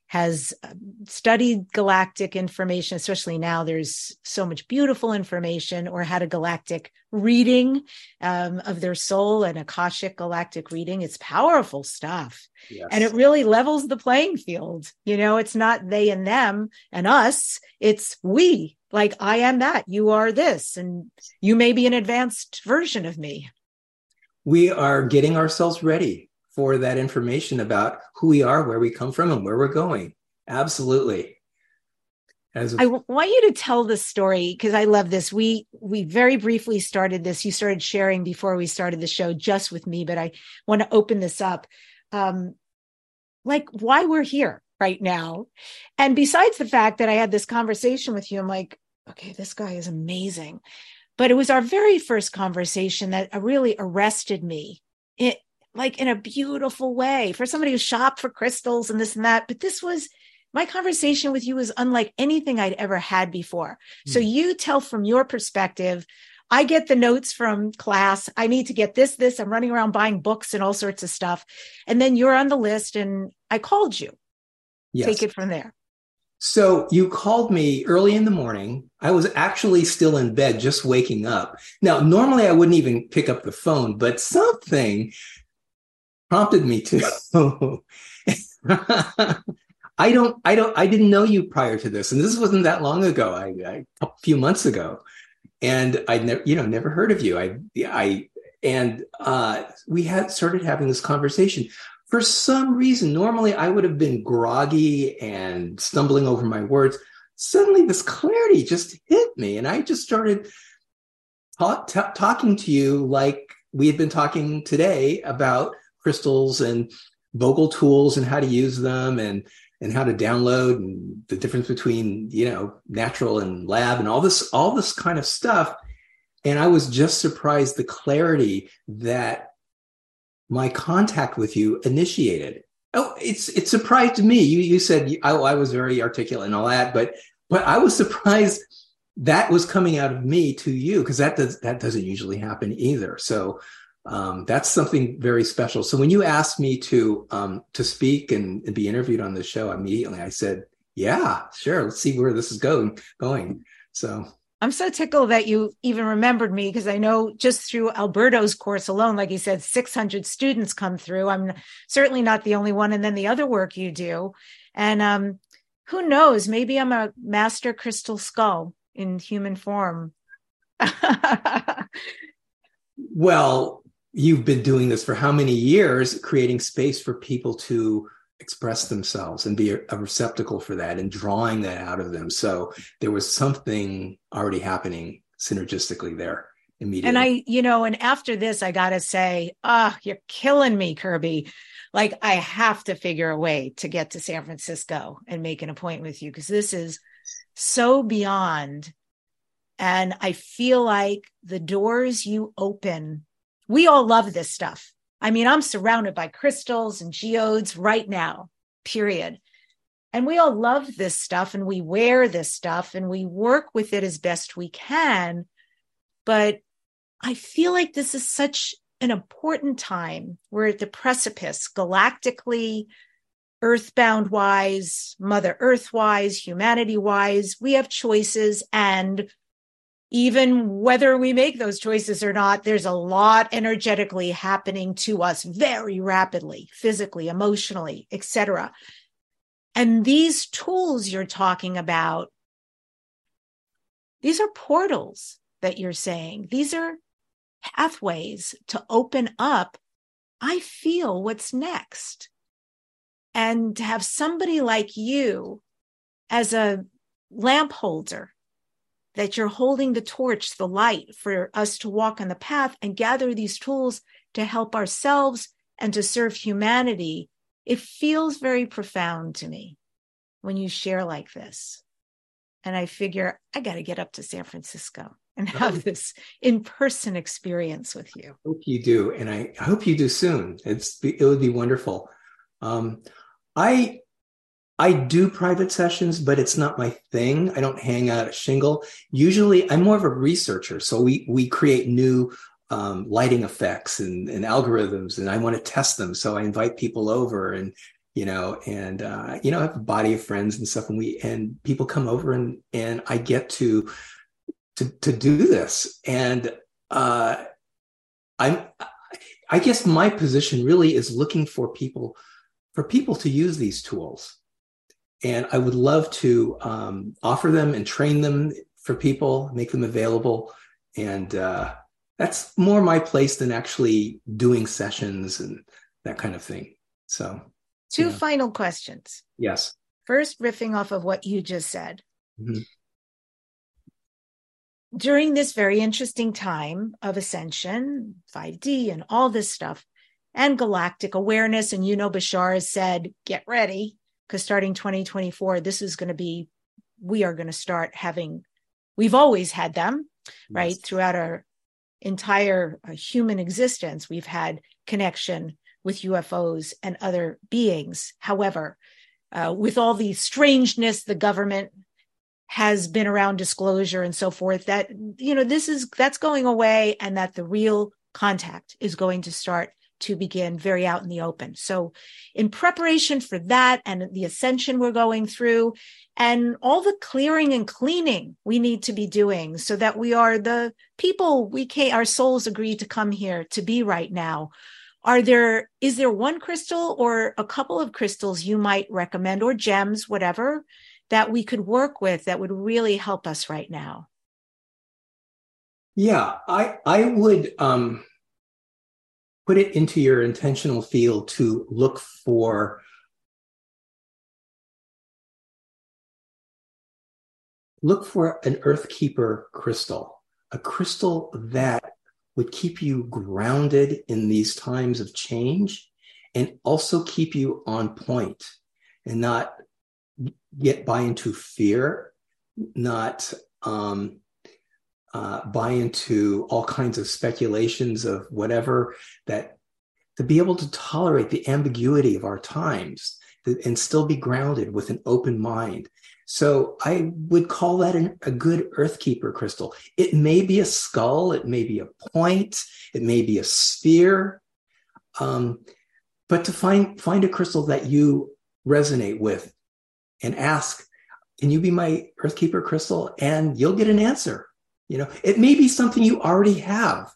has studied galactic information, especially now there's so much beautiful information, or had a galactic reading of their soul, an Akashic galactic reading. It's powerful stuff. Yes. And it really levels the playing field. It's not they and them and us, it's we. Like, I am that, you are this, and you may be an advanced version of me. We are getting ourselves ready for that information about who we are, where we come from, and where we're going. Absolutely. I want you to tell the story, because I love this. We very briefly started this. You started sharing before we started the show just with me, but I want to open this up. Like, why we're here right now. And besides the fact that I had this conversation with you, I'm like, okay, this guy is amazing. But it was our very first conversation that really arrested me. Like in a beautiful way, for somebody who shopped for crystals and this and that. But my conversation with you was unlike anything I'd ever had before. So you tell from your perspective. I get the notes from class. I need to get this. I'm running around buying books and all sorts of stuff. And then you're on the list and I called you. Yes. Take it from there. So you called me early in the morning. I was actually still in bed, just waking up. Now, normally I wouldn't even pick up the phone, but something prompted me to. I didn't know you prior to this, and this wasn't that long ago. A few months ago, and I'd never heard of you. We had started having this conversation. For some reason, normally I would have been groggy and stumbling over my words. Suddenly, this clarity just hit me, and I just started talking to you like we had been talking today about crystals and vocal tools and how to use them and how to download and the difference between, natural and lab and all this kind of stuff. And I was just surprised the clarity that my contact with you initiated. Oh, it surprised me. You said I was very articulate and all that, but I was surprised that was coming out of me to you, because that doesn't usually happen either. So that's something very special. So when you asked me to speak and be interviewed on the show, immediately I said, yeah, sure. Let's see where this is going. So I'm so tickled that you even remembered me, because I know just through Alberto's course alone, like you said, 600 students come through. I'm certainly not the only one. And then the other work you do. And who knows, maybe I'm a master crystal skull in human form. Well, you've been doing this for how many years, creating space for people to express themselves and be a receptacle for that and drawing that out of them. So there was something already happening synergistically there immediately. And and after this, I got to say, you're killing me, Kirby. Like, I have to figure a way to get to San Francisco and make an appointment with you, because this is so beyond. And I feel like the doors you open, we all love this stuff. I mean, I'm surrounded by crystals and geodes right now, period. And we all love this stuff, and we wear this stuff, and we work with it as best we can. But I feel like this is such an important time. We're at the precipice, galactically, earthbound-wise, Mother Earth-wise, humanity-wise. We have choices, and even whether we make those choices or not, there's a lot energetically happening to us very rapidly, physically, emotionally, etc. And these tools you're talking about, these are portals that you're saying. These are pathways to open up, I feel, what's next. And to have somebody like you as a lamp holder, that you're holding the torch, the light, for us to walk on the path and gather these tools to help ourselves and to serve humanity. It feels very profound to me when you share like this. And I figure I got to get up to San Francisco and have this in-person experience with you. I hope you do. And I hope you do soon. It would be wonderful. I do private sessions, but it's not my thing. I don't hang out at Shingle. Usually I'm more of a researcher. So we create new lighting effects and algorithms, and I want to test them. So I invite people over, and and I have a body of friends and stuff, and people come over, and I get to do this. And I guess my position really is looking for people to use these tools. And I would love to offer them and train them for people, make them available. And that's more my place than actually doing sessions and that kind of thing. So, two final questions. Yes. First, riffing off of what you just said. Mm-hmm. During this very interesting time of ascension, 5D and all this stuff, and galactic awareness, and Bashar has said, get ready, because starting 2024, we are going to start having, we've always had them, right? Yes. Throughout our entire human existence, we've had connection with UFOs and other beings. However, with all the strangeness, the government has been around disclosure and so forth, that, that's going away, and that the real contact is going to start to begin very out in the open. So in preparation for that and the ascension we're going through and all the clearing and cleaning we need to be doing so that we are the people our souls agreed to come here to be right now. Is there one crystal or a couple of crystals you might recommend, or gems, whatever, that we could work with that would really help us right now? Yeah, I would put it into your intentional field to look for an Earth Keeper crystal, a crystal that would keep you grounded in these times of change and also keep you on point and not buy into fear, not buy into all kinds of speculations of whatever, that to be able to tolerate the ambiguity of our times and still be grounded with an open mind. So I would call that a good Earth Keeper crystal. It may be a skull, it may be a point, it may be a sphere, but to find a crystal that you resonate with and ask, can you be my Earth Keeper crystal? And you'll get an answer. It may be something you already have,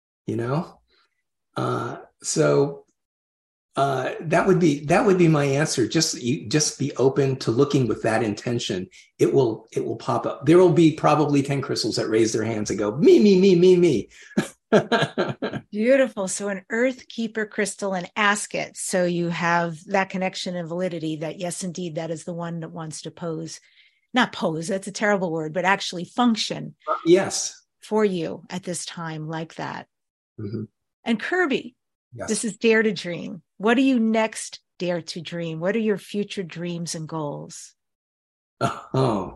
so that would be my answer. Just be open to looking with that intention. It will pop up. There will be probably 10 crystals that raise their hands and go, me. Beautiful. So an Earth Keeper crystal, and ask it. So you have that connection and validity that, yes, indeed, that is the one that wants to not pose, that's a terrible word, but actually function. Yes. For you at this time like that. Mm-hmm. And Kirby, yes. This is Dare to Dream. What do you next dare to dream? What are your future dreams and goals? Oh,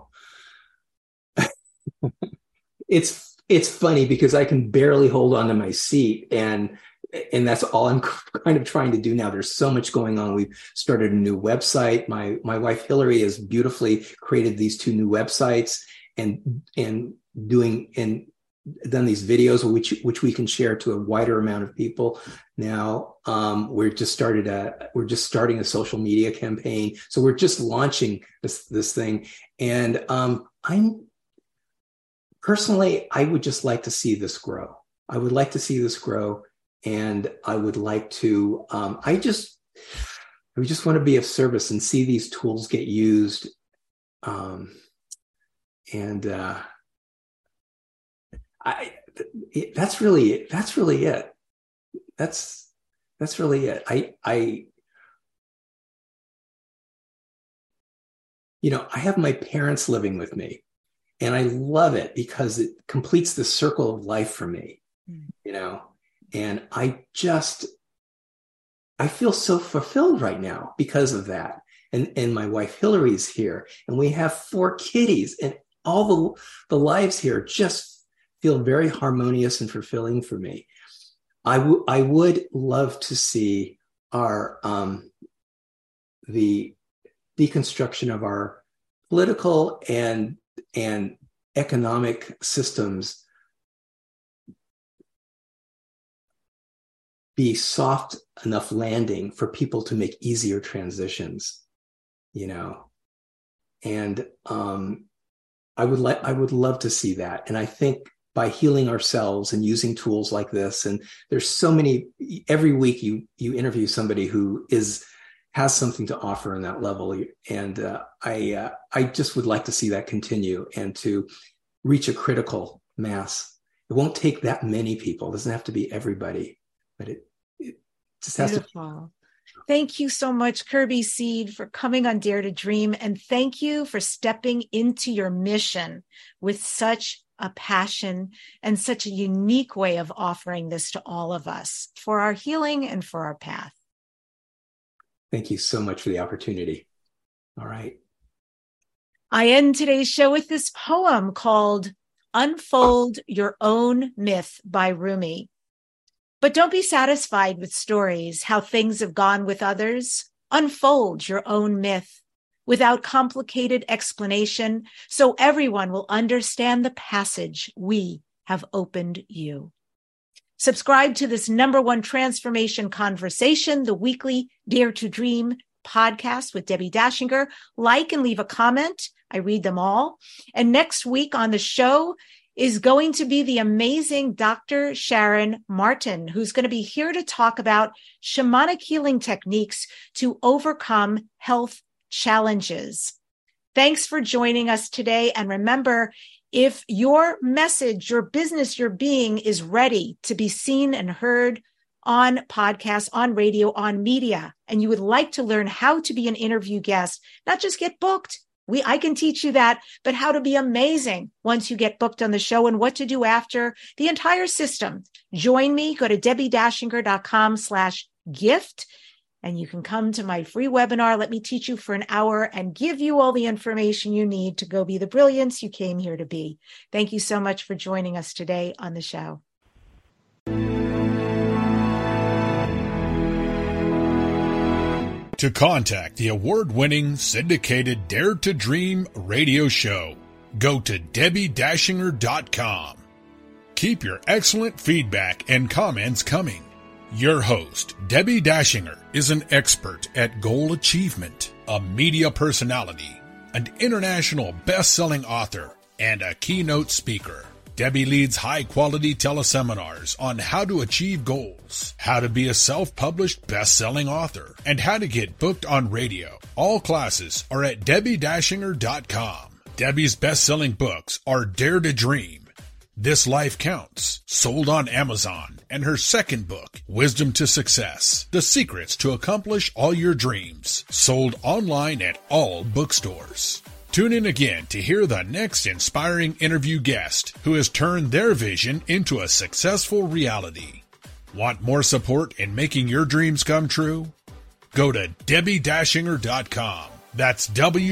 it's funny because I can barely hold on to my seat, and that's all I'm kind of trying to do now. There's so much going on. We've started a new website. My wife Hillary has beautifully created these 2 new websites and done these videos which we can share to a wider amount of people. Now we're just starting a social media campaign. So we're just launching this thing, and I would just like to see this grow. I would like to see this grow, and I would like to. I just want to be of service and see these tools get used, that's really it. That's really it. I have my parents living with me, and I love it because it completes the circle of life for me, and I feel so fulfilled right now because of that. And my wife Hillary's here, and we have 4 kitties, and all the lives here just feel very harmonious and fulfilling for me. I would love to see our the deconstruction of our political and economic systems be soft enough landing for people to make easier transitions, and I would love to see that. And I think by healing ourselves and using tools like this, and there's so many, every week you interview somebody who has something to offer on that level. And I just would like to see that continue and to reach a critical mass. It won't take that many people. It doesn't have to be everybody, but it just has Beautiful. Thank you so much, Kirby Seed, for coming on Dare to Dream. And thank you for stepping into your mission with such a passion and such a unique way of offering this to all of us for our healing and for our path. Thank you so much for the opportunity. All right. I end today's show with this poem called Unfold Your Own Myth by Rumi. But don't be satisfied with stories, how things have gone with others. Unfold your own myth without complicated explanation, so everyone will understand the passage we have opened you. Subscribe to this #1 transformation conversation, the weekly Dare to Dream podcast with Debbie Dashinger. Like and leave a comment. I read them all. And next week on the show is going to be the amazing Dr. Sharon Martin, who's going to be here to talk about shamanic healing techniques to overcome health challenges. Thanks for joining us today. And remember, if your message, your business, your being is ready to be seen and heard on podcasts, on radio, on media, and you would like to learn how to be an interview guest, not just get booked. I can teach you that, but how to be amazing once you get booked on the show and what to do after, the entire system. Join me. Go to debbiedashinger.com/gift, and you can come to my free webinar. Let me teach you for an hour and give you all the information you need to go be the brilliance you came here to be. Thank you so much for joining us today on the show. To contact the award-winning syndicated Dare to Dream radio show, go to debbiedashinger.com. Keep your excellent feedback and comments coming. Your host, Debbie Dashinger, is an expert at goal achievement, a media personality, an international best-selling author, and a keynote speaker. Debbie leads high-quality teleseminars on how to achieve goals, how to be a self-published best-selling author, and how to get booked on radio. All classes are at debbiedashinger.com. Debbie's best-selling books are Dare to Dream, This Life Counts, sold on Amazon, and her second book, Wisdom to Success, The Secrets to Accomplish All Your Dreams, sold online at all bookstores. Tune in again to hear the next inspiring interview guest who has turned their vision into a successful reality. Want more support in making your dreams come true? Go to debbiedashinger.com. That's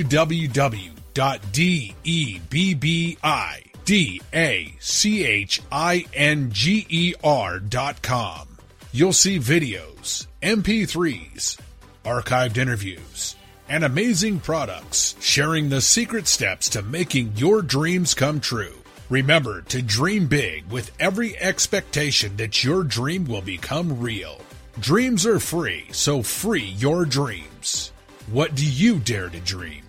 www.debbiedashinger.com. You'll see videos, MP3s, archived interviews, and amazing products sharing the secret steps to making your dreams come true. Remember to dream big with every expectation that your dream will become real. Dreams are free, so free your dreams. What do you dare to dream?